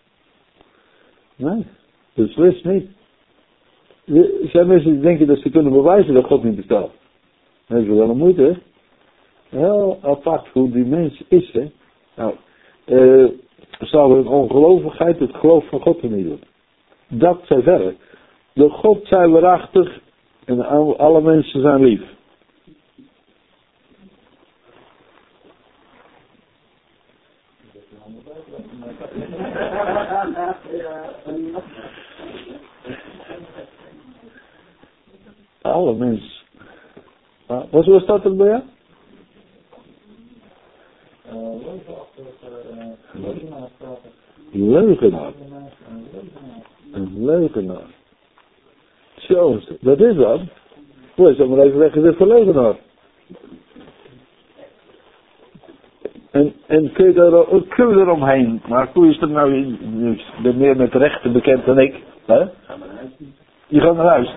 Nee, beslist niet. Er zijn mensen die denken dat ze kunnen bewijzen dat God niet bestaat. Dat is wel een moeite, hè? Heel apart hoe die mens is, hè? Nou, zal hun ongelovigheid het geloof van God er niet doen? Dat zij verder. De God zijn waarachtig en alle mensen zijn lief. Alle mensen. Wat staat er bij jou? Leugenaar. Een leugenaar. Zo, dat is wat. Hoe is maar even weggezet voor leugenaar. En kun je eromheen? Maar hoe is er nou, je bent meer met rechten bekend dan ik. Hè? Je gaat naar huis.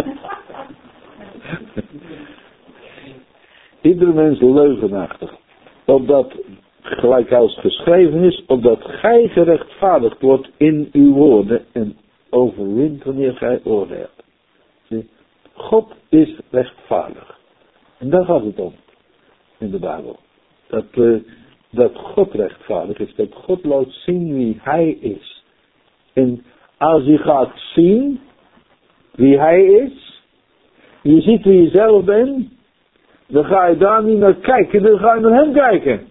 Iedere mens leugenachtig. Opdat, gelijk als geschreven is, opdat gij gerechtvaardigd wordt in uw woorden en overwint wanneer gij oordeelt. Zie, God is rechtvaardig. En daar gaat het om in de Bijbel. Dat God rechtvaardig is. Dat God laat zien wie hij is. En als je gaat zien wie hij is. Je ziet wie je zelf bent. Dan ga je daar niet naar kijken. Dan ga je naar hem kijken.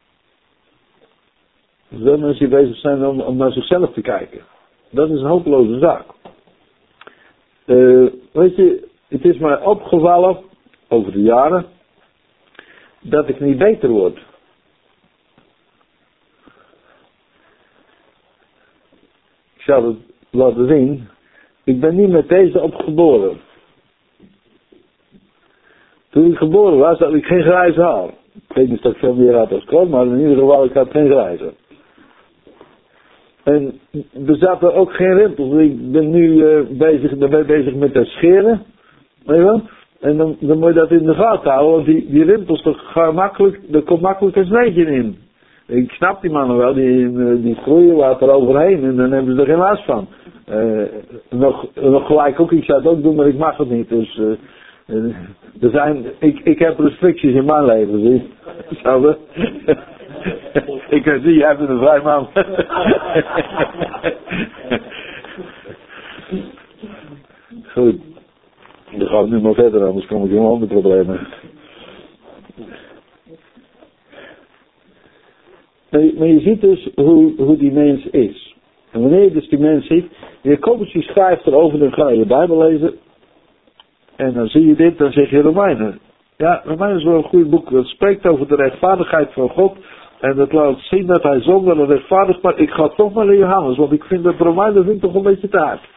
Dus veel mensen die bezig zijn om naar zichzelf te kijken. Dat is een hopeloze zaak. Weet je, het is mij opgevallen over de jaren dat ik niet beter word. Ik zal het laten zien. Ik ben niet met deze opgeboren. Toen ik geboren was, had ik geen grijze haar. Ik weet niet of ik veel meer had als kon, maar in ieder geval, ik had geen grijze. En er zaten ook geen rimpels. Ik ben nu bezig met dat scheren. Weet je wel? En dan moet je dat in de gaten houden, want die rimpels, daar komt makkelijk een sneetje in. Ik snap die mannen wel, die groeien wat er overheen en dan hebben ze er geen last van. Nog gelijk ook, ik zou het ook doen, maar ik mag het niet. Dus ik heb restricties in mijn leven, zie je. Zo, ik zie, jij bent een vrij man. Goed. Dan gaan we nu maar verder, anders kom ik in andere problemen. Maar je ziet dus hoe die mens is. En wanneer je dus die mens ziet, Jacobus die schrijft erover, dan ga je de Bijbel lezen. En dan zie je dit, dan zeg je Romeinen. Ja, Romeinen is wel een goed boek. Dat spreekt over de rechtvaardigheid van God. En dat laat zien dat hij zonder een rechtvaardig, maar ik ga toch maar naar Johannes, want ik vind dat Romeinen toch een beetje te hard.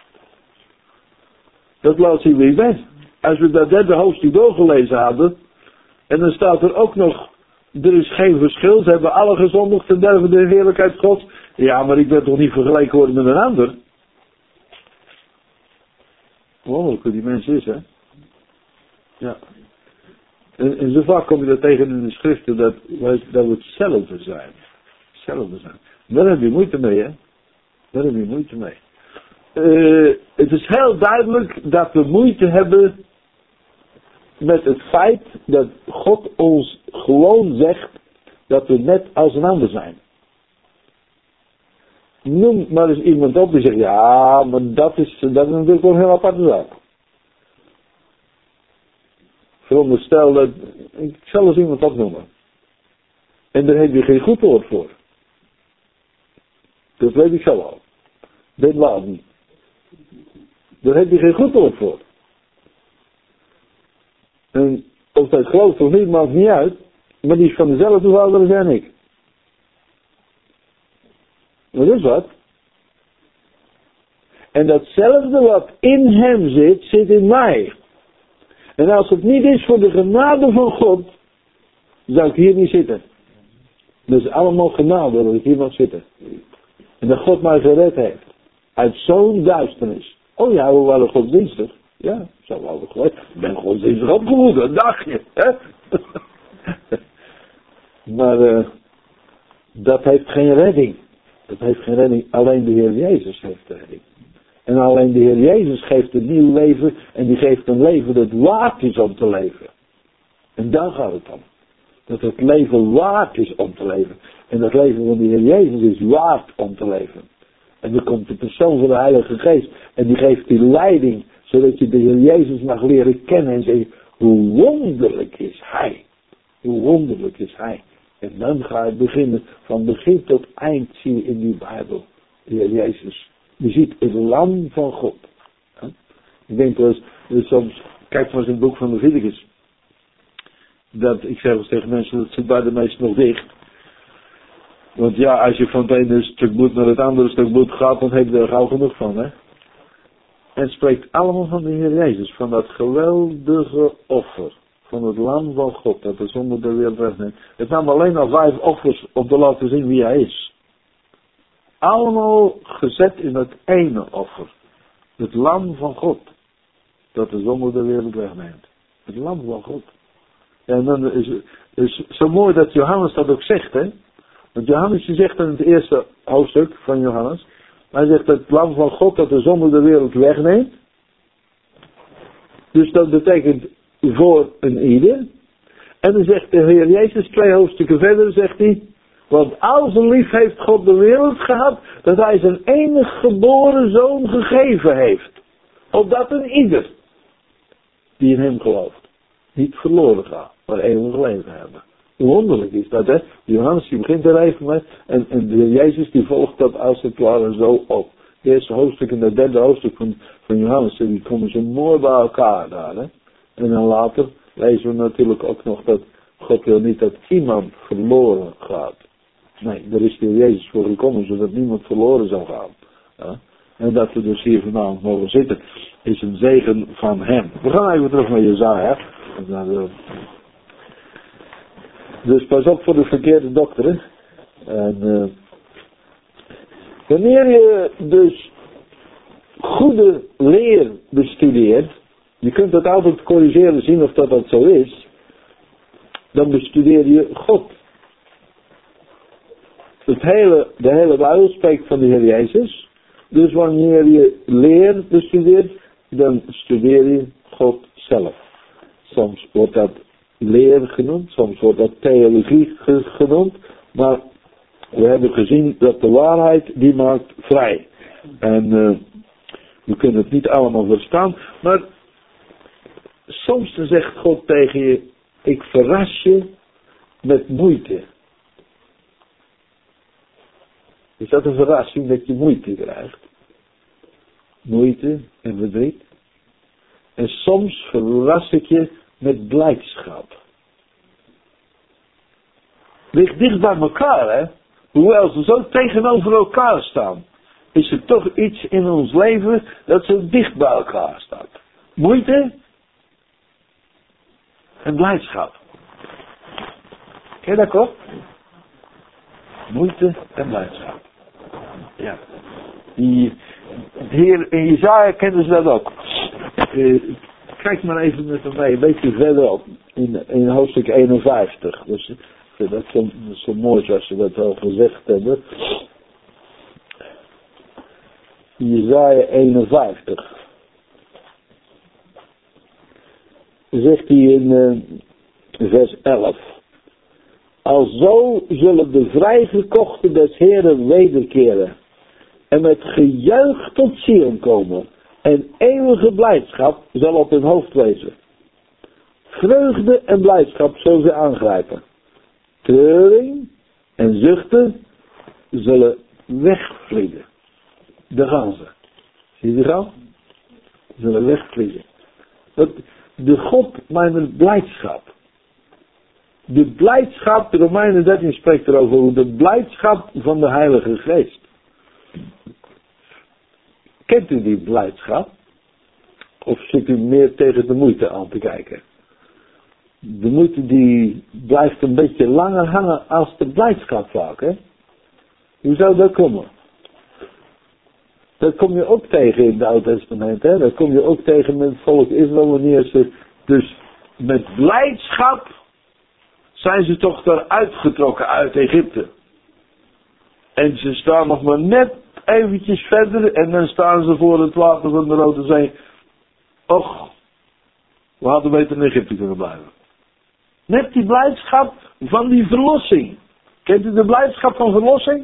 Dat laat zien wie je bent. Als we dat derde hoofdstuk doorgelezen hadden, en dan staat er ook nog, er is geen verschil, ze hebben alle gezondigd en derven de heerlijkheid Gods. Ja, maar ik ben toch niet vergeleken worden met een ander? Wonderlijk hoe die mens is, hè? Ja. En zo vaak kom je dat tegen in de schriften, dat we hetzelfde zijn. Hetzelfde zijn. Daar heb je moeite mee, hè? Daar heb je moeite mee. Het is heel duidelijk dat we moeite hebben met het feit dat God ons gewoon zegt dat we net als een ander zijn. Noem maar eens iemand op die zegt, ja, maar dat is natuurlijk wel een heel aparte zaak. Veronderstel dat, ik zal eens iemand opnoemen. En daar heb je geen goed woord voor. Dat weet ik zo al. Bin Laden. Daar heb je geen goed woord voor. En of dat gelooft of niet, maakt niet uit. Maar die is van dezelfde vader als jij en ik. Dat is wat. En datzelfde wat in hem zit, zit in mij. En als het niet is voor de genade van God, zou ik hier niet zitten. Dat is allemaal genade dat ik hier mag zitten. En dat God mij gered heeft. Uit zo'n duisternis. Oh ja, we waren godsdienstig. Ja, zo waren we geweest. Ik ben godsdienstig opgevoed, dat dacht je. Hè? Maar dat heeft geen redding. Dat heeft geen redding. Alleen de Heer Jezus heeft redding. En alleen de Heer Jezus geeft een nieuw leven. En die geeft een leven dat waard is om te leven. En daar gaat het om. Dat het leven waard is om te leven. En dat leven van de Heer Jezus is waard om te leven. En dan komt de persoon van de Heilige Geest. En die geeft die leiding. Zodat je de Heer Jezus mag leren kennen. En zeggen, hoe wonderlijk is Hij. Hoe wonderlijk is Hij. En dan ga je beginnen, van begin tot eind zie je in die Bijbel, de Heer Jezus. Je ziet het lam van God. Ik denk dus soms, kijk maar eens in het boek van Leviticus. Dat, ik zeg wel eens tegen mensen, dat zit bij de meesten nog dicht. Want ja, als je van het ene stuk bloed naar het andere stuk bloed gaat, dan heb je er gauw genoeg van, hè. En het spreekt allemaal van de Heer Jezus, van dat geweldige offer. Van het lam van God, dat de zonde de wereld wegneemt. Het nam alleen al 5 offers om te laten zien wie hij is. Allemaal gezet in het ene offer. Het lam van God. Dat de zonde de wereld wegneemt. Het lam van God. En dan is het zo mooi dat Johannes dat ook zegt, hè. Want Johannes zegt in het eerste hoofdstuk van Johannes. Hij zegt het lam van God dat de zonde de wereld wegneemt. Dus dat betekent voor een ieder. En dan zegt de Heer Jezus 2 hoofdstukken verder, zegt hij. Want al zo lief heeft God de wereld gehad, dat hij zijn enige geboren zoon gegeven heeft. Opdat een ieder die in hem gelooft, niet verloren gaat, maar eeuwig leven hebben. Hoe wonderlijk is dat, hè? Johannes die begint er even mee, en de Heer Jezus die volgt dat als het ware zo op. Het eerste hoofdstuk en het derde hoofdstuk van Johannes, die komen zo mooi bij elkaar daar, hè? En dan later lezen we natuurlijk ook nog dat God wil niet dat iemand verloren gaat. Nee, daar is de Heer Jezus voor gekomen, zodat niemand verloren zou gaan. Ja? En dat we dus hier vanavond mogen zitten, is een zegen van hem. We gaan even terug naar Jesaja. Dus pas op voor de verkeerde dokteren. En wanneer je dus goede leer bestudeert, je kunt dat altijd corrigeren, zien of dat zo is, dan bestudeer je God. De hele Bijbel spreekt van de Heer Jezus. Dus wanneer je leer bestudeert, dan studeer je God zelf. Soms wordt dat leer genoemd, soms wordt dat theologie genoemd. Maar we hebben gezien dat de waarheid die maakt vrij. En we kunnen het niet allemaal verstaan. Maar soms zegt God tegen je, ik verras je met moeite. Is dat een verrassing dat je moeite krijgt? Moeite en verdriet. En soms verras ik je met blijdschap. Ligt dicht bij elkaar, hè? Hoewel ze zo tegenover elkaar staan, is er toch iets in ons leven dat zo dicht bij elkaar staat. Moeite en blijdschap. Ken je dat ook? Moeite en blijdschap. Ja. Hier in Jesaja kennen ze dat ook. Kijk maar even met me mee, een beetje verderop. In hoofdstuk 51. Dus ik vind dat zo mooi zoals ze dat al gezegd hebben. Jesaja 51. Zegt hij in vers 11. Alzo zullen de vrijgekochten des Heeren wederkeren. En met gejuich tot Sion komen. En eeuwige blijdschap zal op hun hoofd wezen. Vreugde en blijdschap zullen ze aangrijpen. Treuring en zuchten zullen wegvliegen. De ganzen. Zie je al? Zullen wegvliegen. De God mijn blijdschap. De blijdschap, de Romeinen 13 spreekt erover hoe de blijdschap van de Heilige Geest. Kent u die blijdschap? Of zit u meer tegen de moeite aan te kijken? De moeite die blijft een beetje langer hangen als de blijdschap vaak, hè? Hoe zou dat komen? Dat kom je ook tegen in het Oude Testament, hè? Dat kom je ook tegen met het volk Israël wanneer ze dus met blijdschap zijn ze toch eruit getrokken uit Egypte. En ze staan nog maar net eventjes verder en dan staan ze voor het water van de Rode Zee. Och, we hadden beter in Egypte kunnen blijven. Net die blijdschap van die verlossing. Kent u de blijdschap van verlossing?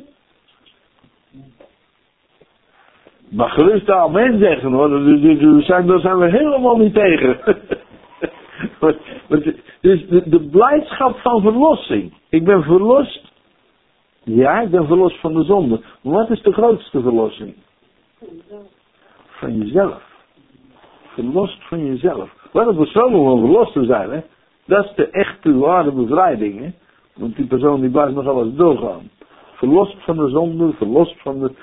Maar gerust amen zeggen hoor, daar zijn we helemaal niet tegen. Want Dus de blijdschap van verlossing. Ik ben verlost. Ja, ik ben verlost van de zonde. Maar wat is de grootste verlossing? Van jezelf. Verlost van jezelf. Wat een persoon om verlost te zijn, hè? Dat is de echte ware bevrijding, hè? Want die persoon die blijft nog alles doorgaan. Verlost van de zonde, verlost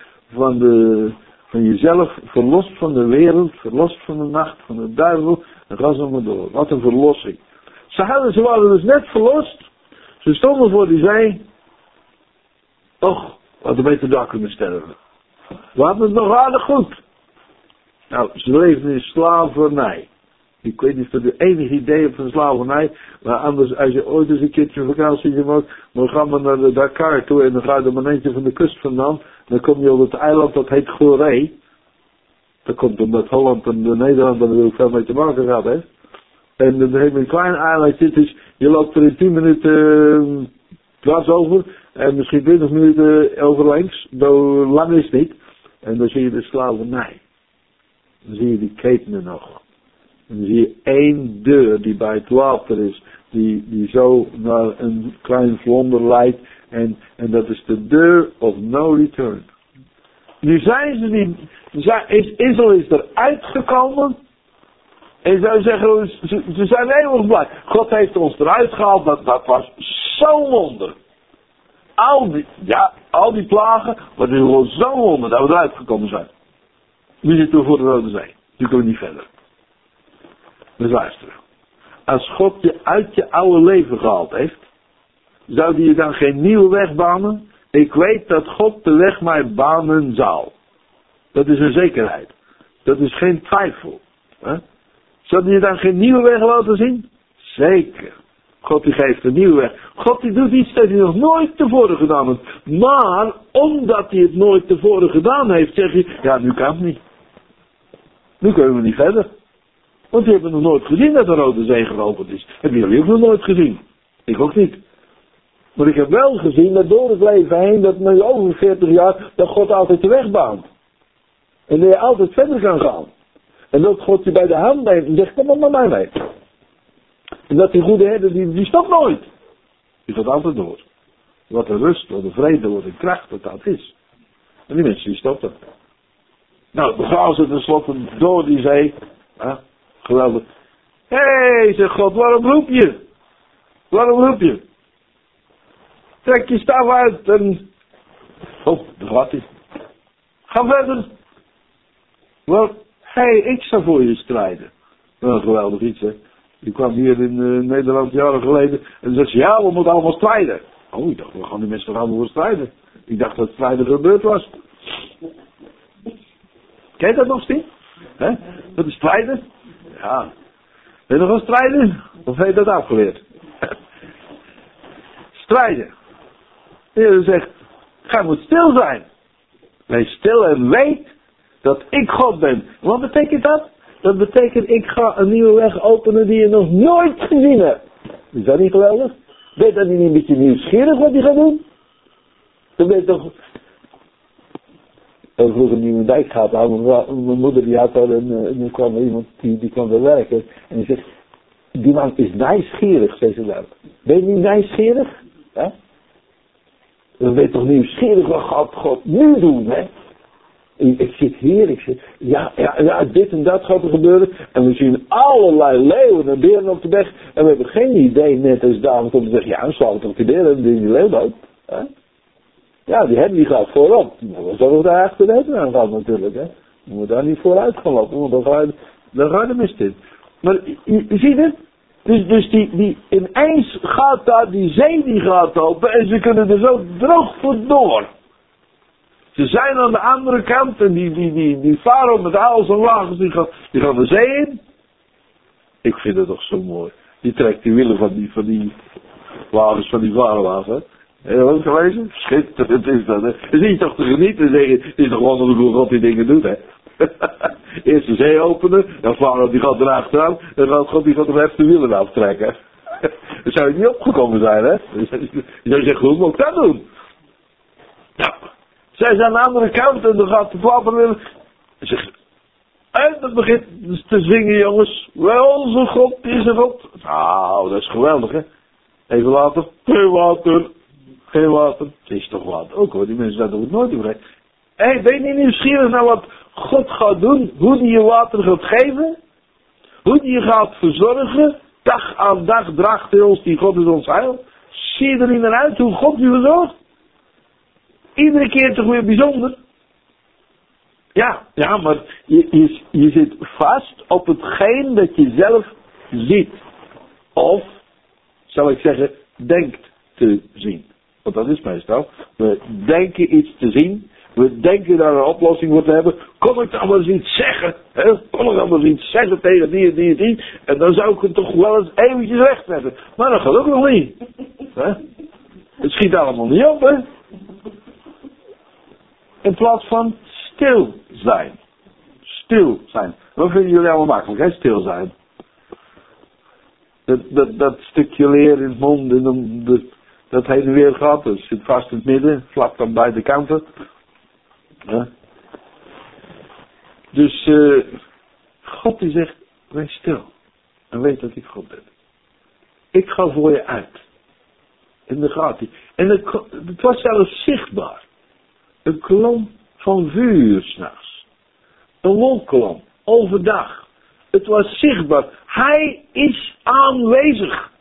van jezelf, verlost van de wereld, verlost van de nacht, van de duivel. En ga zo maar door. Wat een verlossing. Ze waren dus net verlost. Ze stonden voor die zee. Och, we hadden beter daar kunnen sterven. We hadden het nog aardig goed. Nou, ze leefden in slavernij. Ik weet niet of je enig idee hebt van slavernij. Maar anders, als je ooit eens een keertje vakantie maakt, dan gaan we naar de Dakar toe en dan ga je er maar eentje van de kust vandaan. Dan kom je op het eiland dat heet Goree. Dat komt omdat Holland en Nederland daar natuurlijk veel mee te maken gehad heeft. En dan heb je een klein eilandje, dus je loopt er in 10 minuten dwars over. En misschien 20 minuten overlangs. Lang is het niet. En dan zie je de slavernij. Dan zie je die ketenen nog. En dan zie je 1 deur die bij het water is. Die zo naar een klein vlonder leidt. En dat is de deur of no return. Nu zijn ze niet. Israël is eruit gekomen. En zou zeggen, ze zijn eeuwig blij. God heeft ons eruit gehaald. Dat was zo'n wonder. Al die plagen. Maar het is gewoon zo'n wonder dat we eruit gekomen zijn. Nu zitten we voor de Rode Zee. Nu kunnen we niet verder. Dus luisteren. Als God je uit je oude leven gehaald heeft. Zou die je dan geen nieuwe weg banen? Ik weet dat God de weg mij banen zal. Dat is een zekerheid. Dat is geen twijfel. Hè? Zou die je dan geen nieuwe weg laten zien? Zeker. God die geeft een nieuwe weg. God die doet iets dat hij nog nooit tevoren gedaan heeft. Maar omdat hij het nooit tevoren gedaan heeft, zeg je, ja, nu kan het niet. Nu kunnen we niet verder. Want die hebben nog nooit gezien dat de Rode Zee geopend is. Hebben jullie ook nog nooit gezien? Ik ook niet. Maar ik heb wel gezien dat door het leven heen, dat nu over 40 jaar, dat God altijd de weg baant. En dat je altijd verder kan gaan. En dat God je bij de hand neemt en zegt, kom maar mij mee. En dat die goede herder, die stopt nooit. Die gaat altijd door. Wat de rust, wat de vrede, wat de kracht, wat dat is. En die mensen die stoppen. Nou, dan gaan ze tenslotte door die zee. Geweldig. Hé, zegt God, waarom roep je? Waarom roep je? Trek je staf uit en... Oh, daar gaat hij. Ga verder. Wel, ik zou voor je strijden. Wel een geweldig iets, hè. Die kwam hier in Nederland jaren geleden. En zei ze, ja, we moeten allemaal strijden. Oh, ik dacht, we gaan die mensen allemaal voor strijden. Ik dacht dat strijden gebeurd was. Ken je dat nog niet? Hè? Dat is strijden? Ja. Ben je nog wel strijden? Of heb je dat afgeleerd? Strijden. De Heer zegt, gij moet stil zijn. Wees stil en weet dat ik God ben. Wat betekent dat? Dat betekent, ik ga een nieuwe weg openen die je nog nooit gezien hebt. Is dat niet geweldig? Ben je dan niet een beetje nieuwsgierig wat hij gaat doen? Dan ben je toch... Ik vroeger een nieuwe dijk gehad aan. Mijn moeder die had daar en dan kwam er iemand die kwam er werken. En die zegt, die man is nieuwsgierig, zei ze dan. Ben je niet nieuwsgierig? Hè? Dan ben je toch nieuwsgierig, wat gaat God nu doen, hè? Ik zit hier, ja, dit en dat gaat er gebeuren. En we zien allerlei leeuwen en beren op de weg. En we hebben geen idee, net als David, om te zeggen, ja, dan slaan we toch die beren, die leeuw dood. Hè? Ja, die gaat voorop. Maar we zullen daar achteruit aan gaan natuurlijk, hè. We moeten daar niet vooruit gaan lopen, want dan ga je de mist in. Maar, je ziet het? Dus die ineens gaat daar die zee die gaat open en ze kunnen er zo droog voor door. Ze zijn aan de andere kant en die farao met al zijn wagens, die gaan de zee in. Ik vind het toch zo mooi. Die trekt die wielen van die wagens van die farao, hè. Heb je dat ook gelezen? Schitterend is dat, hè. Dan zie je toch te genieten en zeggen, het is toch wonderlijk hoe God die dingen doet, hè. Eerst de zee openen, dan farao die gaat erachteraan, en dan God die gaat er even de wielen aftrekken. Dan zou je niet opgekomen zijn, hè. Je zou zeggen, hoe moet ik dat doen? Nou, zij zijn aan de andere kant en dan gaat de wapen weer. En zegt, en dat begint te zingen, jongens. Wel, onze God is een God. Nou, dat is geweldig, hè. Even later, geen water. Geen water. Het is toch water ook, hoor. Die mensen dat doen het nooit over. Hé, ben je niet nieuwsgierig naar wat God gaat doen? Hoe die je water gaat geven? Hoe die je gaat verzorgen? Dag aan dag draagt hij ons, die God is ons heil. Zie je er niet naar uit hoe God je verzorgt? Iedere keer toch weer bijzonder. Ja, maar je zit vast op hetgeen dat je zelf ziet. Of, zal ik zeggen, denkt te zien. Want dat is meestal. We denken iets te zien. We denken daar een oplossing voor te hebben. Kon ik dan maar eens iets zeggen? Hè? Kon ik dan maar eens iets zeggen tegen die? En dan zou ik het toch wel eens eventjes rechtzetten. Maar dat gaat ook nog niet. Hè? Het schiet allemaal niet op, hè? In plaats van stil zijn. Stil zijn. Wat vinden jullie allemaal makkelijk, hè? Stil zijn. Dat stukje leer in het mond en dan dat heen en weer gaat. Dat zit vast in het midden. Flapt aan beide kanten. Ja. Dus God die zegt, wees stil. En weet dat ik God ben. Ik ga voor je uit. En dan gaat hij. En het was zelfs zichtbaar. Een kolom van vuur 's nachts. Een wolkolom. Overdag. Het was zichtbaar. Hij is aanwezig.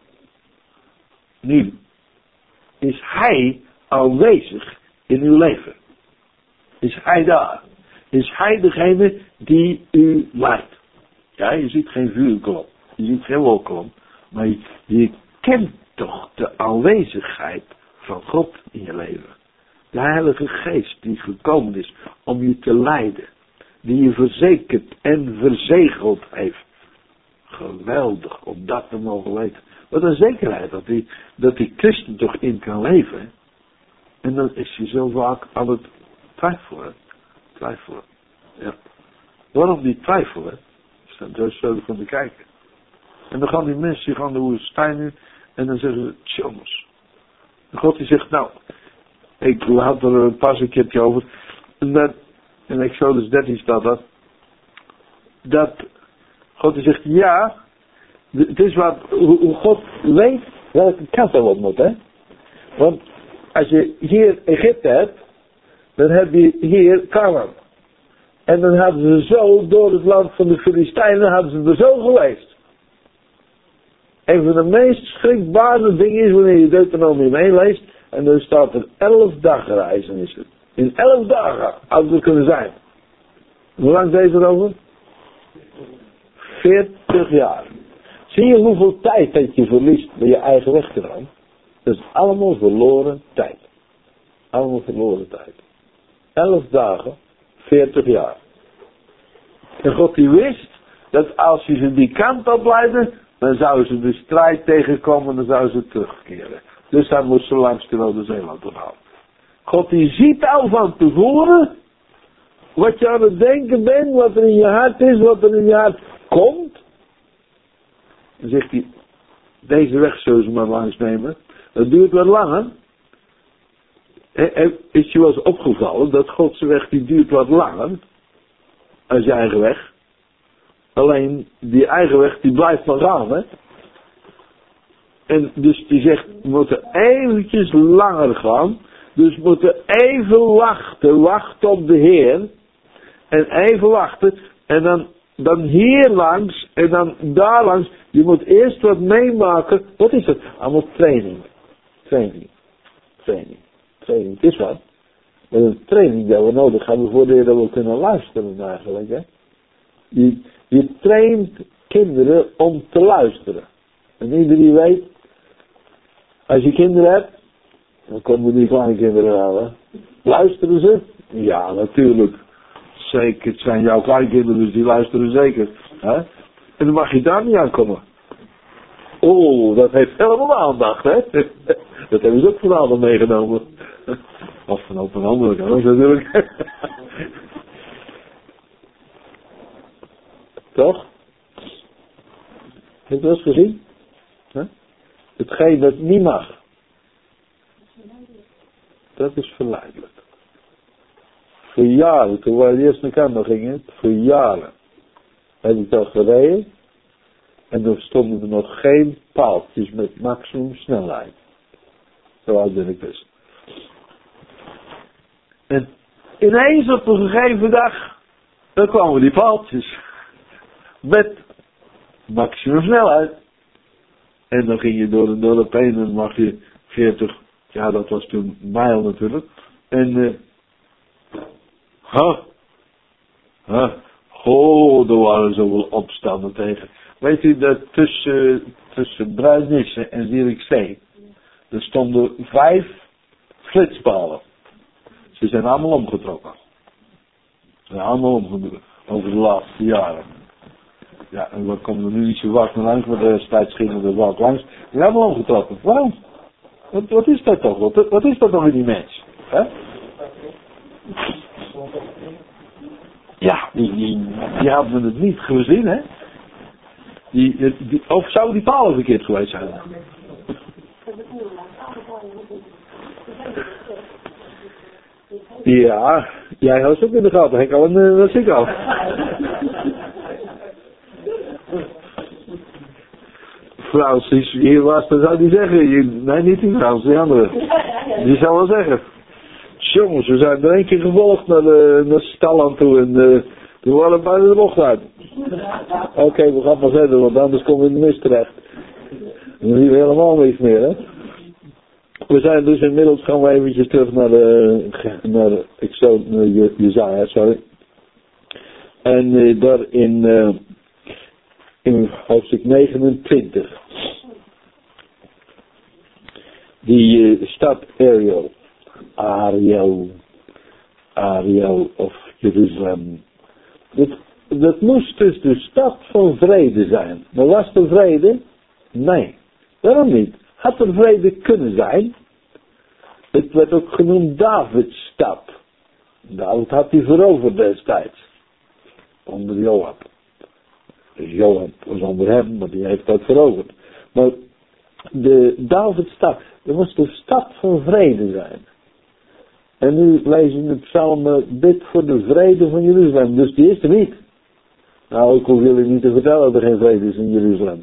Nu is hij aanwezig in uw leven. Is hij daar? Is hij degene die u leidt? Ja, je ziet geen vuurkolom. Je ziet geen wolkolom. Maar je kent toch de aanwezigheid van God in je leven. De Heilige Geest die gekomen is om je te leiden. Die je verzekerd en verzegeld heeft. Geweldig om dat te mogen weten. Wat een zekerheid dat die christen toch in kan leven. En dan is je zo vaak aan het twijfelen. Ja. Waarom die twijfelen? Daar zullen we van bekijken. En dan gaan die mensen die gaan de woestijn in. En dan zeggen ze, jongens. En God die zegt, nou. Ik had er een pas een keertje over. En Exodus 13 staat dat God die zegt, ja. Het is wat, hoe God weet welke kant er op moet, hè. Want als je hier Egypte hebt. Dan heb je hier Canaan. En dan hadden ze zo door het land van de Filistijnen hadden ze er zo geweest. Een van de meest schrikbare dingen is wanneer je Deuteronomium 1 leest. En dan staat er 11 dagen reizen is het. In 11 dagen hadden we kunnen zijn. Hoe lang deed het over? 40 jaar. Zie je hoeveel tijd dat je verliest bij je eigen weg te gaan? Dat is allemaal verloren tijd. Allemaal verloren tijd. 11 dagen, 40 jaar. En God die wist dat als je ze die kant op leidde, dan zouden ze de strijd tegenkomen en dan zouden ze terugkeren. Dus dan moest ze langs de Rode Zeeland gaan. God die ziet al van tevoren wat je aan het denken bent, wat er in je hart is, wat er in je hart komt. Dan zegt hij, deze weg zullen ze maar langs nemen. Dat duurt wat langer. Is je wel eens opgevallen dat Godse weg die duurt wat langer als je eigen weg. Alleen die eigen weg die blijft maar gaan, hè. En dus die zegt, we moeten eventjes langer gaan. Dus we moeten even wachten op de Heer. En even wachten. En dan hier langs en dan daar langs. Je moet eerst wat meemaken. Wat is het? Allemaal training. Het is wat. Met een training dat we nodig hebben voordat we kunnen luisteren eigenlijk. Hè? Je traint kinderen om te luisteren. En iedereen weet, als je kinderen hebt, dan komen die kleine kinderen halen. Luisteren ze? Ja, natuurlijk. Zeker, het zijn jouw kleinkinderen, dus die luisteren zeker. Hè? En dan mag je daar niet aankomen. Oh, dat heeft helemaal aandacht, hè? Dat hebben ze ook vanavond meegenomen. Of van op een andere kant, natuurlijk. Toch? Heb je dat eens gezien? Huh? Hetgeen dat niet mag. Dat is verleidelijk. Voor jaren, toen wij eerst naar Canada gingen, voor jaren. heb ik dat gereden. En er stonden er nog geen paaltjes met maximum snelheid. Zo oud ben ik dus. En ineens op een gegeven dag, dan kwamen die paaltjes. Met maximum snelheid. En dan ging je door de dorp heen en dan mag je 40, ja dat was toen mijl natuurlijk. En, goh, er waren zoveel opstanden tegen. Weet u dat tussen Bruinisse en Zierikzee, er stonden 5 flitspalen. Ze zijn allemaal omgetrokken. Ze zijn allemaal omgetrokken over de laatste jaren. Ja, en we komen er nu niet zo vaak naar langs, maar destijds gingen we er wat langs. Die zijn allemaal omgetrokken. Waarom? Wat is dat toch? Wat is dat toch in die mens? Hè? Ja, die hadden het niet gezien, hè? Of zouden die palen verkeerd geweest zijn? Ja, jij houdt ook in de gaten, Henk, al dat zie ik al. Francis hier was, dan zou die zeggen. Nee, niet die Frans, die andere. Die zou wel zeggen. Jongens, we zijn er 1 keer gevolgd naar Stalland toe en we waren bijna de bocht uit. Oké, we gaan maar verder, want anders komen we in de mist terecht. Dan zien we helemaal niks meer, hè. We zijn dus inmiddels, gaan we eventjes terug naar Jesaja, sorry. En daar in hoofdstuk 29. Die stad Ariel of Jeruzalem. Dat moest dus de stad van vrede zijn. Maar was er vrede? Nee. Waarom niet? Had er vrede kunnen zijn? Het werd ook genoemd Davids stad. David had die veroverd destijds. Onder Joab. Dus Joab was onder hem, maar die heeft dat veroverd. Maar de Davidstad, er moest de stad van vrede zijn. En nu lezen we in de psalmen, bid voor de vrede van Jeruzalem. Dus die is er niet. Nou, ik hoef jullie niet te vertellen dat er geen vrede is in Jeruzalem.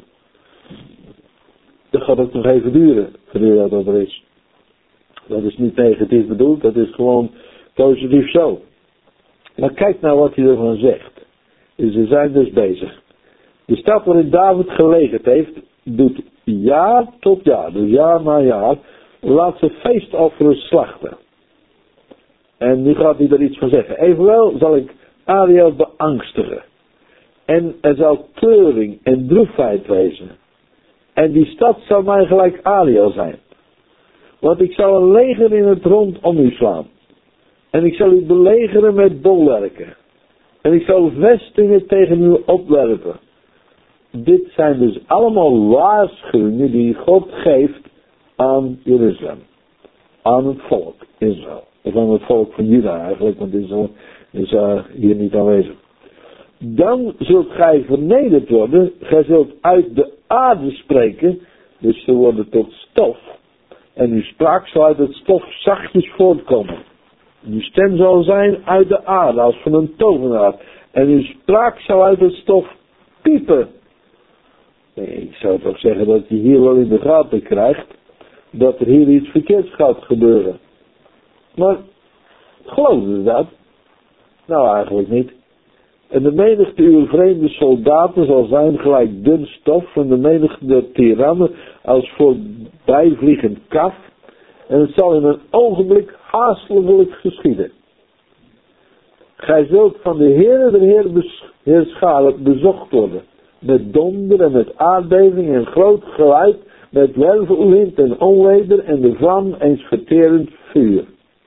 Dat gaat ook nog even duren, voordat dat er is. Dat is niet negatief bedoeld, dat is gewoon positief zo. Maar kijk nou wat hij ervan zegt. Dus ze zijn dus bezig. De stad waarin David gelegerd heeft, doet jaar tot jaar, dus jaar na jaar, laat ze feestofferen slachten. En nu gaat hij er iets van zeggen. Evenwel zal ik Ariel beangstigen. En er zal treuring en droefheid wezen. En die stad zal mij gelijk Ariel zijn. Want ik zal een leger in het rond om u slaan. En ik zal u belegeren met bolwerken. En ik zal vestingen tegen u opwerpen. Dit zijn dus allemaal waarschuwingen die God geeft aan Jeruzalem. Aan het volk Israël. Of aan het volk van Juda eigenlijk, want Israël is hier niet aanwezig. Dan zult gij vernederd worden. Gij zult uit de aarde spreken. Dus ze worden tot stof. En uw spraak zal uit het stof zachtjes voortkomen. Uw stem zal zijn uit de aarde als van een tovenaar. En uw spraak zal uit het stof piepen. Nee, ik zou toch zeggen dat je hier wel in de gaten krijgt. Dat er hier iets verkeerds gaat gebeuren. Maar geloven ze dat? Nou, eigenlijk niet. En de menigte uw vreemde soldaten zal zijn gelijk dun stof. En de menigte der tirannen als voorbijvliegend kaf. En het zal in een ogenblik haastelijk geschieden. Gij zult van de Heere der Heerscharen bezocht worden. Met donder en met aardbeving en groot geluid. Met wervelwind en onweder en de vlam eens verterend vuur.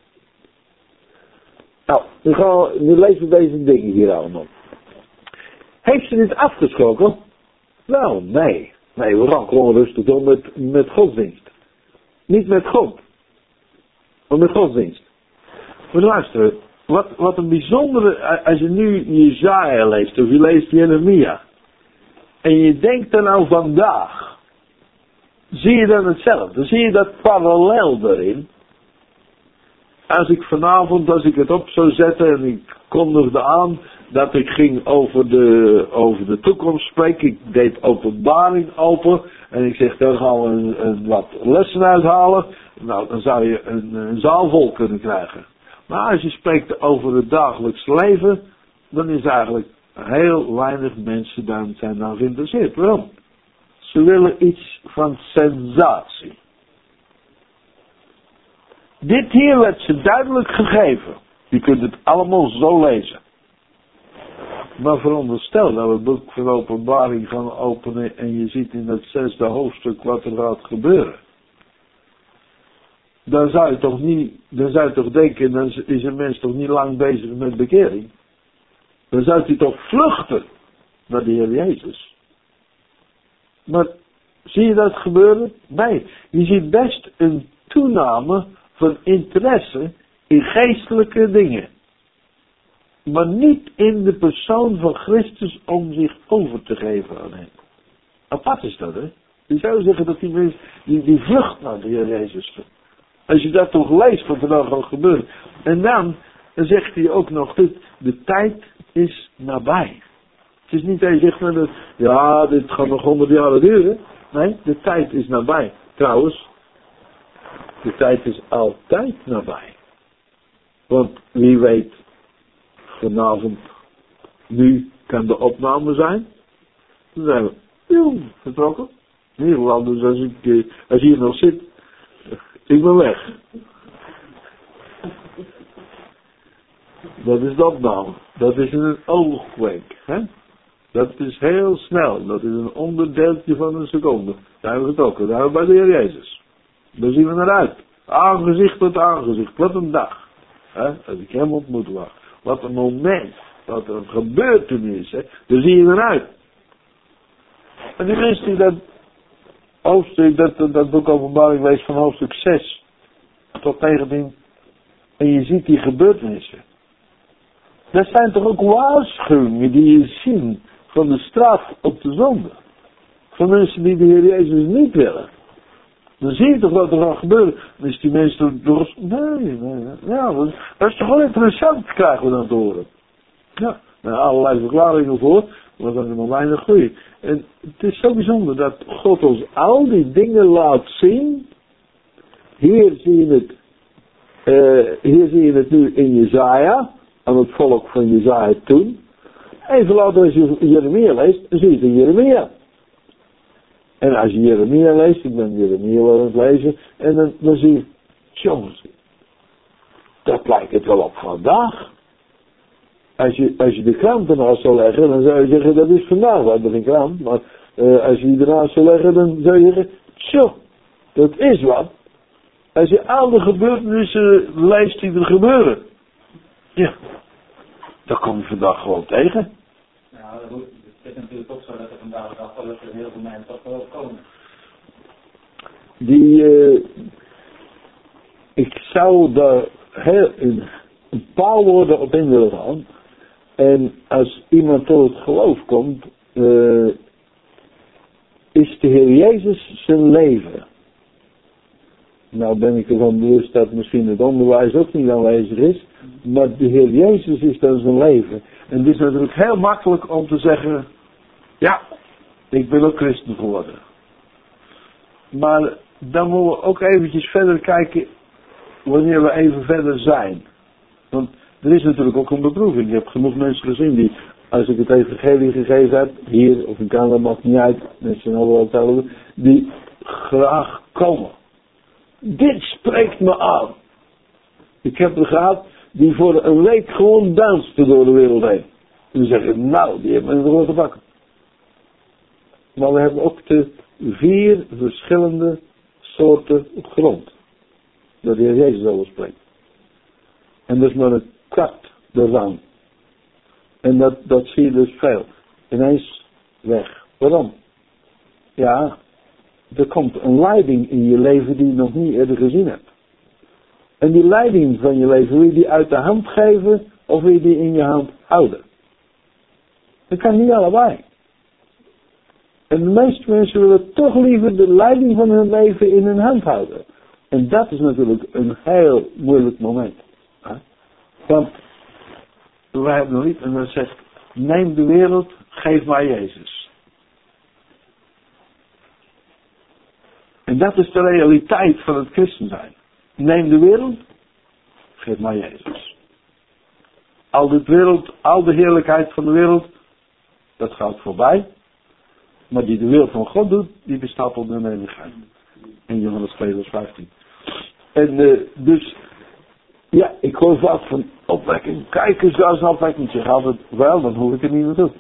Nou, nu lezen we deze dingen hier allemaal. Heeft ze dit afgesproken? Nou, nee. Nee, we gaan gewoon rustig door met godsdienst. Niet met God. Maar met godsdienst. Maar luister, wat een bijzondere, als je nu Jesaja leest, of je leest Jeremia. En je denkt er nou vandaag. Zie je dan hetzelfde? Zie je dat parallel daarin? Als ik vanavond, als ik het op zou zetten en ik kondigde aan dat ik ging over de toekomst spreken. Ik deed openbaring open. En ik zeg, daar gaan we wat lessen uithalen. Nou, dan zou je een zaal vol kunnen krijgen. Maar als je spreekt over het dagelijks leven, dan is eigenlijk heel weinig mensen zijn dan geïnteresseerd. Waarom? Ze willen iets van sensatie. Dit hier werd ze duidelijk gegeven. Je kunt het allemaal zo lezen. Maar veronderstel dat we het boek van Openbaring gaan openen en je ziet in het 6e hoofdstuk wat er gaat gebeuren. Dan zou je toch denken, dan is een mens toch niet lang bezig met bekering. Dan zou hij toch vluchten naar de Heer Jezus. Maar zie je dat gebeuren? Nee, je ziet best een toename van interesse in geestelijke dingen. Maar niet in de persoon van Christus om zich over te geven aan hem. Apart is dat, hè? Je zou zeggen dat die mens, die vlucht naar de Heer Jezus. Als je dat toch leest wat er dan gaat gebeuren. En dan zegt hij ook nog dit, de tijd is nabij. Het is niet dat je zegt, ja, dit gaat nog 100 jaar duren. Nee, de tijd is nabij. Trouwens, de tijd is altijd nabij. Want wie weet, vanavond, nu kan de opname zijn. Dan zijn we vertrokken. In ieder geval, dus als je hier nog zit, ik ben weg. Dat is de opname. Dat is in een oogwenk. Hè? Dat is heel snel. Dat is een onderdeeltje van een seconde. Daar zijn we vertrokken. Daar zijn we bij de Heer Jezus. Daar zien we naar uit. Aangezicht tot aangezicht. Wat een dag. Hè? Als ik hem ontmoet was. Wat een moment. Wat een gebeurtenis. Hè? Daar zie je naar uit. En die mensen die dat hoofdstuk, dat boek Openbaring leest van hoofdstuk 6 tot 19. En je ziet die gebeurtenissen. Dat zijn toch ook waarschuwingen die je ziet van de straf op de zonde. Van mensen die de Heer Jezus niet willen. Dan zie je toch wat er gaat gebeuren. Dan is die mensen door. Nee. Ja, dat is toch wel interessant, krijgen we dan te horen. Ja, nou, allerlei verklaringen voor, maar dat is maar weinig goeie. En het is zo bijzonder dat God ons al die dingen laat zien. Hier zie je het nu in Jesaja, aan het volk van Jesaja toen. Even later als je Jeremia leest, dan zie je het in Jeremia. En als je Jeremia leest, ik ben Jeremia aan het lezen, en dan zie je, jongens, dat lijkt het wel op vandaag. Als je de krant ernaast zou leggen, dan zou je zeggen, dat is vandaag, we hebben geen krant, maar als je die ernaast zou leggen, dan zou je zeggen, zo, dat is wat. Als je al de gebeurtenissen leest die er gebeuren, ja, dan kom je vandaag gewoon tegen. Ja, het is natuurlijk ook zo dat er vandaag de dag gelukkig heel veel mensen toch wel komen. Ik zou daar een paar woorden op in willen gaan. En als iemand tot het geloof komt, is de Heer Jezus zijn leven. Nou ben ik ervan bewust dat misschien het onderwijs ook niet aanwezig is. Maar de Heer Jezus is dan zijn leven. En het is natuurlijk heel makkelijk om te zeggen, ja, ik ben ook christen geworden. Maar dan moeten we ook eventjes verder kijken wanneer we even verder zijn. Want er is natuurlijk ook een beproeving. Je hebt genoeg mensen gezien die, als ik het evangelie gegeven heb, hier of in Canada, maakt niet uit, mensen zijn overal hetzelfde, die graag komen. Dit spreekt me aan. Ik heb er gehad die voor een week gewoon dansten door de wereld heen. En die zeggen, nou, die hebben me gewoon te pakken. Maar we hebben ook de 4 verschillende soorten grond. Dat de Heer Jezus over spreekt. En dat is maar een kwart daarvan. En dat zie je dus veel. Ineens weg. Waarom? Ja, er komt een leiding in je leven die je nog niet eerder gezien hebt. En die leiding van je leven, wil je die uit de hand geven of wil je die in je hand houden? Dat kan niet allebei. En de meeste mensen willen toch liever de leiding van hun leven in hun hand houden. En dat is natuurlijk een heel moeilijk moment. Want wij hebben nog niet, en dat zegt, neem de wereld, geef mij Jezus. En dat is de realiteit van het christen zijn. Neem de wereld, geef mij Jezus. Al de heerlijkheid van de wereld, dat gaat voorbij. Maar die de wil van God doet, die bestaat op de eeuwigheid. In Johannes 2 vers 15. En dus, ja, ik hoor vaak van opwekking. Kijk eens, daar is een opwekking. Zeg altijd, wel, dan hoef ik er niet naartoe.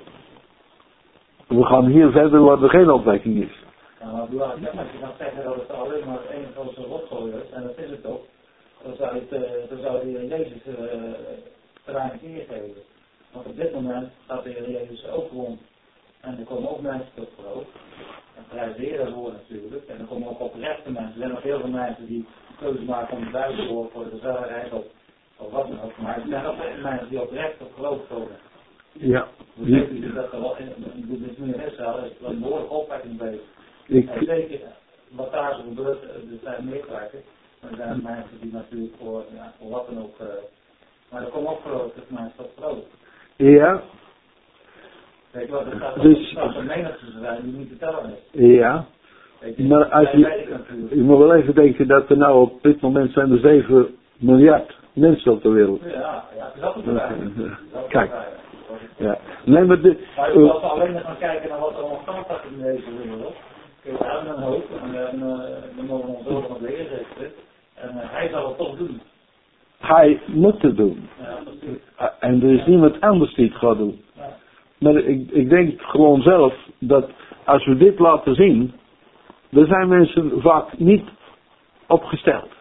We gaan hier verder waar er geen opwekking is. Nou, maar als je dan zeggen dat het alleen maar het enige grootste rotzooi is, en dat is het ook, dan zou de Heer Jezus ruimte ingeven. Want op dit moment gaat de Heer Jezus ook rond. En er komen ook mensen tot geloof. En prijs de Heer daarvoor natuurlijk. En er komen ook oprechte mensen. Er zijn nog heel veel mensen die keuze maken om de Bijbel te horen voor de gezelligheid of wat dan ook. Maar er zijn ook mensen die oprecht tot geloof komen. Ja. We weten dat er wel in nu in Israël is een behoorlijke opwekking bezig. En zeker wat daar zo gebeurt, er zijn meer plekken. Maar er zijn mensen die natuurlijk voor wat dan ook. Maar er komen ook grote mensen tot geloof. Ja. Weet je wat, er staat Dus, een menigte zijn die niet te tellen is. Ja. Maar als je moet wel even denken dat er nou op dit moment zijn er 7 miljard mensen op de wereld. Ja, dat is ook Kijk. Ja. Nee, maar je moet alleen maar gaan kijken naar wat er allemaal staat in deze wereld. Kijk, we hebben een hoop en we mogen ons zorgen op de Heer richten. En hij zal het toch doen. Hij moet het doen. Ja, en er is niemand anders die het gaat doen. Ja. Maar ik denk gewoon zelf dat als we dit laten zien, dan zijn mensen vaak niet opgesteld.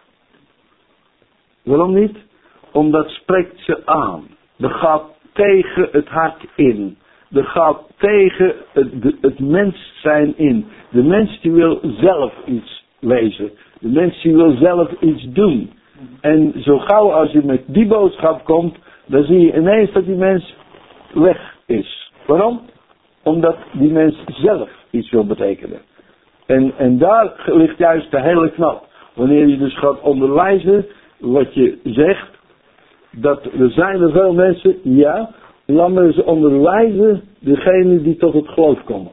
Waarom niet? Omdat spreekt ze aan. Dat gaat tegen het hart in. Dat gaat tegen het mens zijn in. De mens die wil zelf iets lezen. De mens die wil zelf iets doen. En zo gauw als je met die boodschap komt, dan zie je ineens dat die mens weg is. Waarom? Omdat die mens zelf iets wil betekenen. En daar ligt juist de hele knap. Wanneer je dus gaat onderwijzen wat je zegt, dat er zijn er veel mensen, ja, laat me ze onderwijzen degene die tot het geloof komen.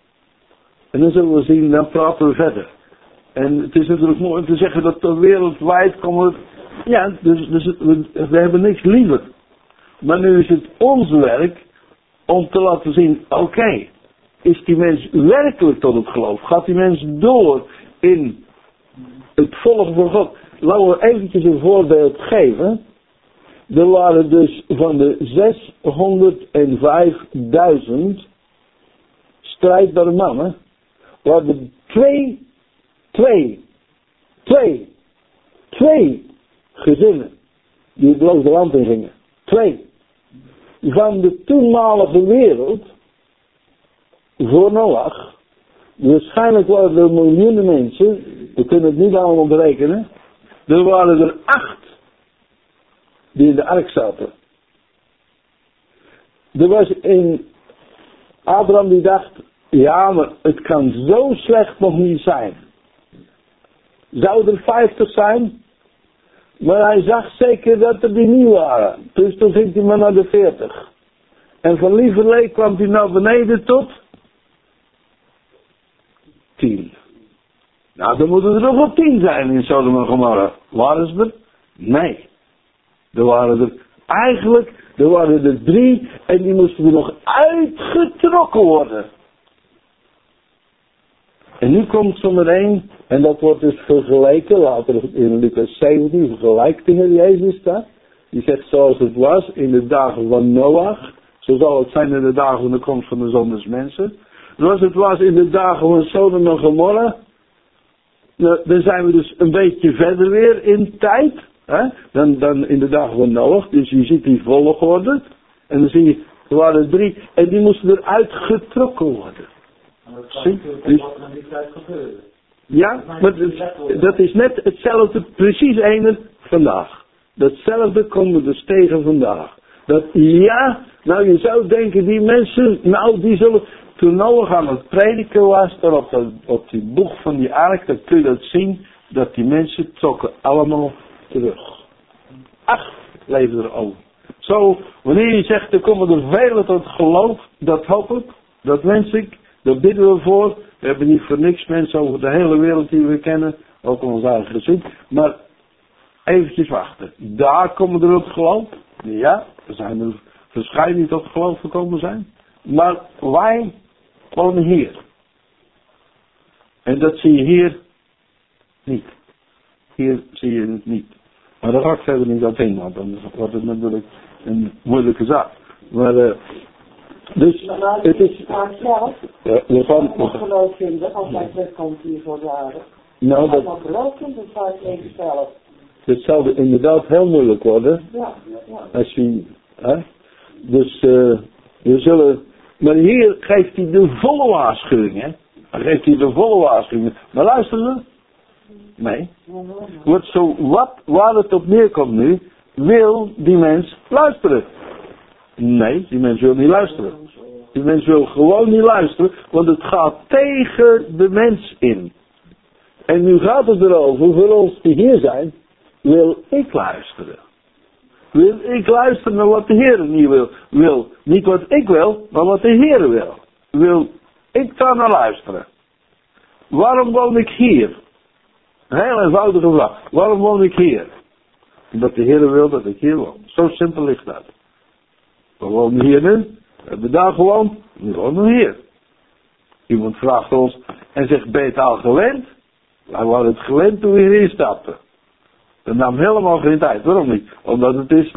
En dan zullen we zien, dan praten we verder. En het is natuurlijk mooi om te zeggen dat er wereldwijd komen. Ja, dus we hebben niks liever. Maar nu is het ons werk om te laten zien, oké, is die mens werkelijk tot het geloof? Gaat die mens door in het volgen van God? Laten we eventjes een voorbeeld geven. Er waren dus van de 605.000 strijdbare mannen, waren er twee gezinnen die het beloofde land in gingen. 2. Van de toenmalige wereld, voor Noach, waarschijnlijk waren er miljoenen mensen, we kunnen het niet allemaal berekenen, er waren er 8 die in de ark zaten. Er was Abraham die dacht, ja, maar het kan zo slecht nog niet zijn. Zou er 50 zijn? Maar hij zag zeker dat er die niet waren. Dus toen ging hij maar naar de 40. En van lieverlee kwam hij naar beneden tot 10. Nou, dan moeten er nog wel 10 zijn in Sodom en Gomorra. Waren ze er? Nee. Er waren er 3 en die moesten er nog uitgetrokken worden. En nu komt zomaar 1 en dat wordt dus vergeleken, later in Lucas 17 vergelijkt de Heer Jezus daar. Die zegt zoals het was in de dagen van Noach, zo zal het zijn in de dagen van de komst van de Zoon des Mensen. Zoals het was in de dagen van Sodom en Gomorra, dan zijn we dus een beetje verder weer in tijd. Dan in de dagen van Noach. Dus je ziet die volgorde. En dan zie je, er waren 3. En die moesten eruit getrokken worden. Zie? Dus, ja, maar dat is net hetzelfde, precies ene vandaag. Datzelfde komt er dus tegen vandaag. Nou je zou denken, die mensen, die zullen, toen Noach aan het prediken was, daar op die boeg van die ark, dan kun je dat zien, dat die mensen trokken allemaal terug. 8 leefden er over. Zo, wanneer je zegt, er komen er velen tot geloof, dat hoop ik, dat wens ik, daar bidden we voor. We hebben niet voor niks mensen over de hele wereld die we kennen, ook in ons eigen gezin. Maar eventjes wachten. Daar komen er tot geloof. Ja, er zijn er verschillende die tot geloof gekomen zijn. Maar wij wonen hier. En dat zie je hier niet. Hier zie je het niet. Maar daar ga ik verder niet op in, want dan wordt het natuurlijk een moeilijke zaak. Maar, dus, het is... zelf, we gaan... wat geloof vinden als hij terugkomt hier voor de aarde. Nou, dat... Wat geloof vindt, dat zou ik even stellen. Het zou inderdaad heel moeilijk worden. Ja. Als je... Dus, we zullen... Maar hier geeft hij de volle waarschuwing, hè. Dan geeft hij de volle waarschuwing. Maar luisteren ze? Nee. Waar het op neerkomt nu, wil die mens luisteren. Nee, die mens wil niet luisteren. Die mens wil gewoon niet luisteren, want het gaat tegen de mens in. En nu gaat het erover, voor ons die hier zijn, wil ik luisteren. Wil ik luisteren naar wat de Heer niet wil. Niet wat ik wil, maar wat de Heer wil. Wil ik daar naar luisteren. Waarom woon ik hier? Een heel eenvoudige vraag. Waarom woon ik hier? Omdat de Heer wil dat ik hier woon. Zo simpel ligt dat. We wonen hier nu. We hebben daar gewoond. We wonen hier. Iemand vraagt ons en zegt, ben je het al gewend? Wij waren het gewend toen we hierin stapten. Dat nam helemaal geen tijd. Waarom niet? Omdat het is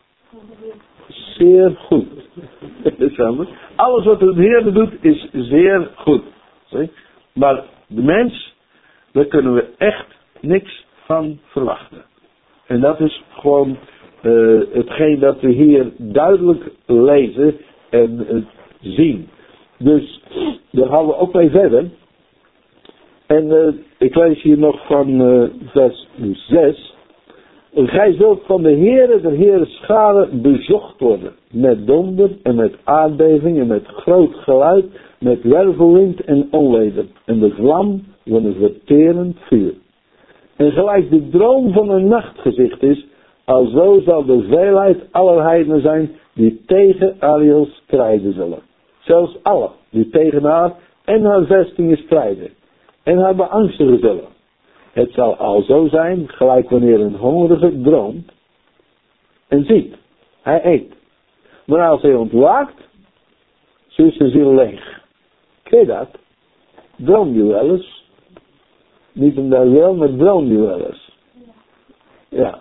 zeer goed. Alles wat de Heer doet is zeer goed. Maar de mens, daar kunnen we echt niks van verwachten. En dat is gewoon hetgeen dat we hier duidelijk lezen en zien. Dus daar gaan we ook mee verder. En ik lees hier nog van vers 6. Gij zult van de Heere schade bezocht worden. Met donder en met aardbeving en met groot geluid. Met wervelwind en onweder. En de vlam van een verterend vuur. En gelijk de droom van een nachtgezicht is. Alzo zal de veelheid aller heidenen zijn die tegen Ariel strijden zullen. Zelfs alle die tegen haar en haar vestingen strijden. En haar beangstigen zullen. Het zal alzo zijn, gelijk wanneer een hongerige droomt. En ziet, hij eet. Maar als hij ontwaakt, zo is zijn ziel leeg. Ken je dat? Droom je wel eens? Niet omdat wel, maar droom je wel eens. Ja.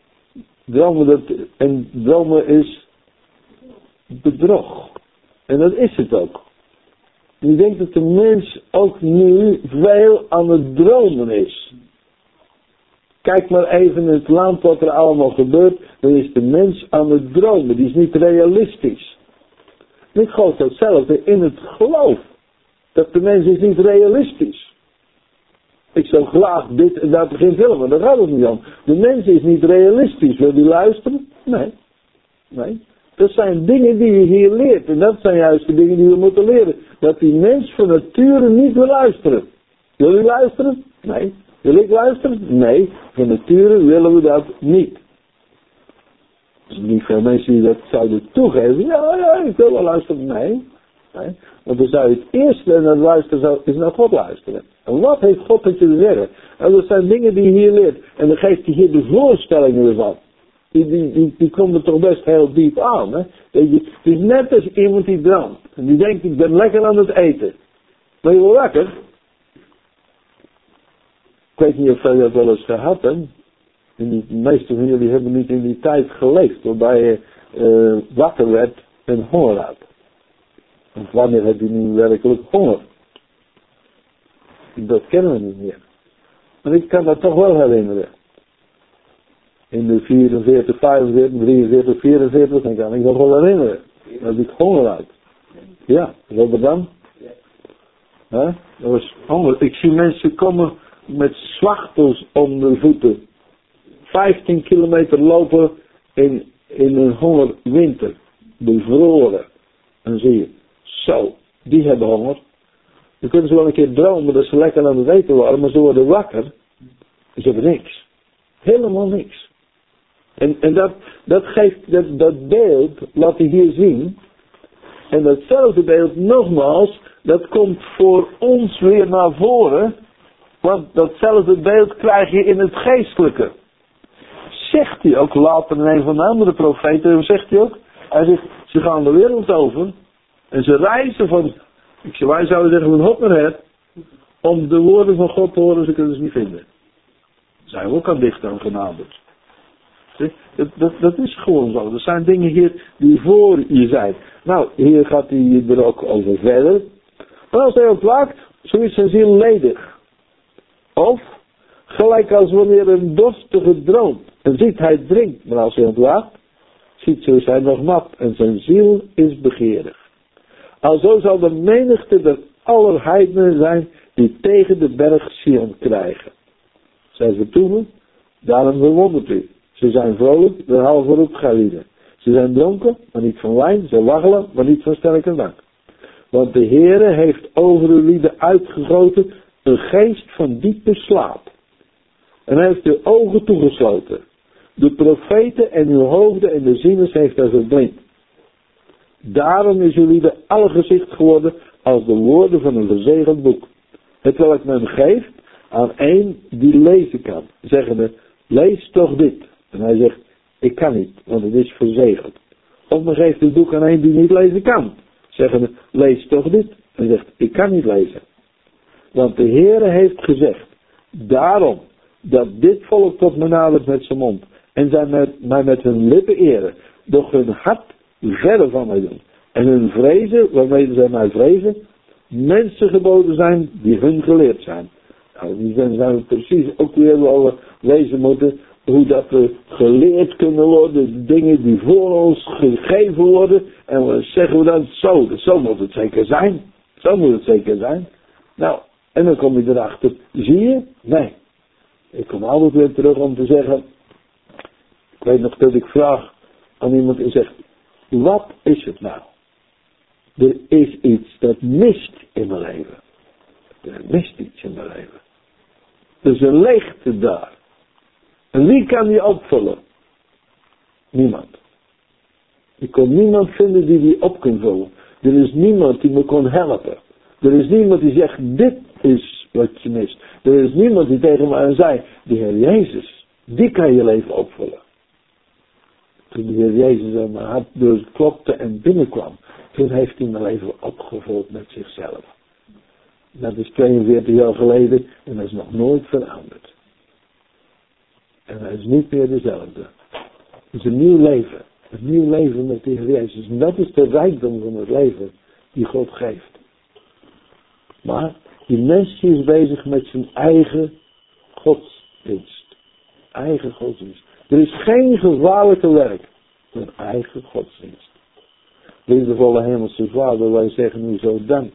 Dromen is bedrog. En dat is het ook. Ik denk dat de mens ook nu veel aan het dromen is. Kijk maar even in het land wat er allemaal gebeurt. Dan is de mens aan het dromen. Die is niet realistisch. En ik geloof hetzelfde in het geloof. Dat de mens is niet realistisch. Ik zou graag dit en dat begin filmen. Daar gaat het niet om. De mens is niet realistisch. Wil die luisteren? Nee. Dat zijn dingen die je hier leert. En dat zijn juist de dingen die we moeten leren. Dat die mens van nature niet wil luisteren. Wil u luisteren? Nee. Wil ik luisteren? Nee. Van nature willen we dat niet. Er zijn niet veel mensen die dat zouden toegeven. Ja, ik wil wel luisteren. Nee. Want dan zou je het eerste naar luisteren is naar God luisteren. En wat heeft God met je te zeggen? En dat zijn dingen die je hier leert. En dan geeft hij hier de voorstellingen ervan. Die komen toch best heel diep aan. Hè? Het is net als iemand die droomt. En die denkt, ik ben lekker aan het eten. Ben je wel lekker? Ik weet niet of jij dat wel eens gehad hebt. De meeste van jullie hebben niet in die tijd geleefd. Waarbij je wakker werd en honger had. Of wanneer heb je nu werkelijk honger? Dat kennen we niet meer. Maar ik kan dat toch wel herinneren. In de 44, 45, 43, 44, dan kan ik nog wel herinneren. Dat ik honger had. Ja, Rotterdam. Dat was honger. Ik zie mensen komen met zwachtels om de voeten. 15 kilometer lopen in een hongerwinter. Bevroren. En dan zie je, zo, die hebben honger. Dan kunnen ze wel een keer dromen dat ze lekker aan het eten waren, maar ze worden wakker. En ze hebben niks. Helemaal niks. En dat geeft, dat beeld laat hij hier zien. En datzelfde beeld, nogmaals, dat komt voor ons weer naar voren. Want datzelfde beeld krijg je in het geestelijke. Zegt hij ook later in een van de andere profeten, zegt hij ook. Hij zegt, ze gaan de wereld over. En ze reizen van, wij zouden zeggen van hot naar her. Om de woorden van God te horen, ze kunnen ze niet vinden. Zijn we ook aan dicht aan genaderd. Dat is gewoon zo. Er zijn dingen hier die voor je zijn. Nou, hier gaat hij er ook over verder. Maar als hij ontwaakt, zo is zijn ziel ledig. Of, gelijk als wanneer een dorstige droomt. En ziet hij drinkt, maar als hij ontwaakt, ziet zo is hij nog mat. En zijn ziel is begeerig. Alzo zal de menigte der aller heidenen zijn die tegen de berg Sion krijgen. Zij vertoeven, daarom verwondert u. Ze zijn vrolijk, derhalve roept gij. Ze zijn dronken, maar niet van wijn. Ze waggelen, maar niet van sterke drank. Want de Heere heeft over uw lieden uitgegoten een geest van diepe slaap. En hij heeft uw ogen toegesloten. De profeten en uw hoofden en de zieners heeft hij verblind. Daarom is uw lieden alle gezicht geworden als de woorden van een verzegeld boek. Hetwelk men geeft aan een die lezen kan. Zeggende, lees toch dit. En hij zegt, ik kan niet, want het is verzegeld. Of men geeft het boek aan een die niet lezen kan. Zeggende, lees toch dit. En hij zegt, ik kan niet lezen. Want de Heere heeft gezegd, daarom dat dit volk tot me nadert met zijn mond. En zij mij met hun lippen eren. Doch hun hart verder van mij doen. En hun vrezen, waarmee zij mij vrezen, mensen geboden zijn die hun geleerd zijn. Nou, die zijn we precies ook weer wel lezen moeten. Hoe dat we geleerd kunnen worden. Dingen die voor ons gegeven worden. En we zeggen we dan zo moet het zeker zijn. Zo moet het zeker zijn. Nou, en dan kom je erachter. Zie je? Nee. Ik kom altijd weer terug om te zeggen. Ik weet nog dat ik vraag aan iemand en zeg. Wat is het nou? Er is iets dat mist in mijn leven. Er mist iets in mijn leven. Er is een leegte daar. En wie kan die opvullen? Niemand. Ik kon niemand vinden die op kan vullen. Er is niemand die me kon helpen. Er is niemand die zegt, dit is wat je mist. Er is niemand die tegen mij zei, de Heer Jezus, die kan je leven opvullen. Toen de Heer Jezus aan mijn hart doorklopte en binnenkwam, toen heeft hij mijn leven opgevuld met zichzelf. Dat is 42 jaar geleden en dat is nog nooit veranderd. En hij is niet meer dezelfde. Het is een nieuw leven. Een nieuw leven met de Heer Jezus. En dat is de rijkdom van het leven die God geeft. Maar die mens is bezig met zijn eigen godsdienst. Eigen godsdienst. Er is geen gevaarlijke werk. Een eigen godsdienst. Liefdevolle hemelse Vader, wij zeggen u zo dank.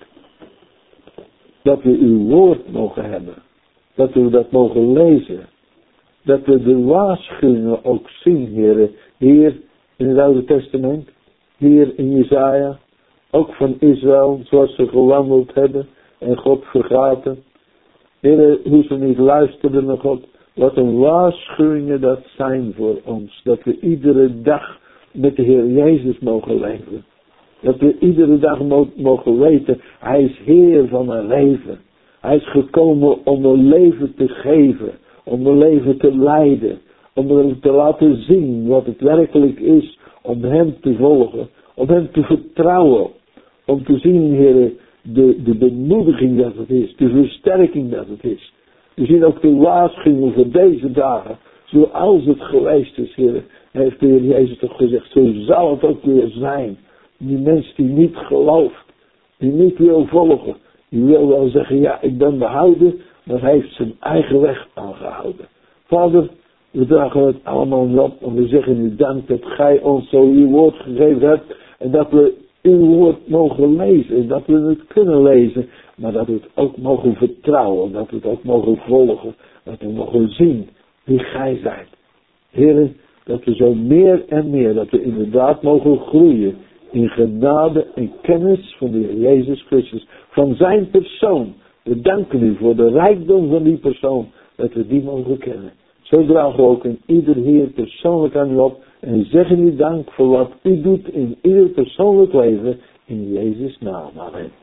Dat we uw woord mogen hebben. Dat we dat mogen lezen. Dat we de waarschuwingen ook zien, Heer. Hier in het Oude Testament. Hier in Jesaja. Ook van Israël, zoals ze gewandeld hebben. En God vergaten. Heer, hoe ze niet luisterden naar God. Wat een waarschuwingen dat zijn voor ons. Dat we iedere dag met de Heer Jezus mogen leven. Dat we iedere dag mogen weten. Hij is Heer van mijn leven. Hij is gekomen om een leven te geven. Om een leven te leiden. Om hem te laten zien wat het werkelijk is. Om hem te volgen. Om hem te vertrouwen. Om te zien, Heer, de bemoediging dat het is. De versterking dat het is. We zien ook de waarschuwing voor deze dagen. Zoals het geweest is, Heer. Heeft de Heer Jezus toch gezegd. Zo zal het ook weer zijn. Die mens die niet gelooft. Die niet wil volgen. Die wil wel zeggen, ja, ik ben behouden. Maar hij heeft zijn eigen weg aangehouden. Vader, we dragen het allemaal op. En we zeggen u dank dat gij ons zo uw woord gegeven hebt. En dat we uw woord mogen lezen. Dat we het kunnen lezen. Maar dat we het ook mogen vertrouwen. Dat we het ook mogen volgen. Dat we mogen zien wie gij zijt. Heren, dat we zo meer en meer. Dat we inderdaad mogen groeien. In genade en kennis van de Heer Jezus Christus. Van zijn persoon. We danken u voor de rijkdom van die persoon. Dat we die mogen kennen. Zo dragen we ook in ieder Heer persoonlijk aan u op en zeggen u dank voor wat u doet in ieder persoonlijk leven in Jezus' naam. Amen.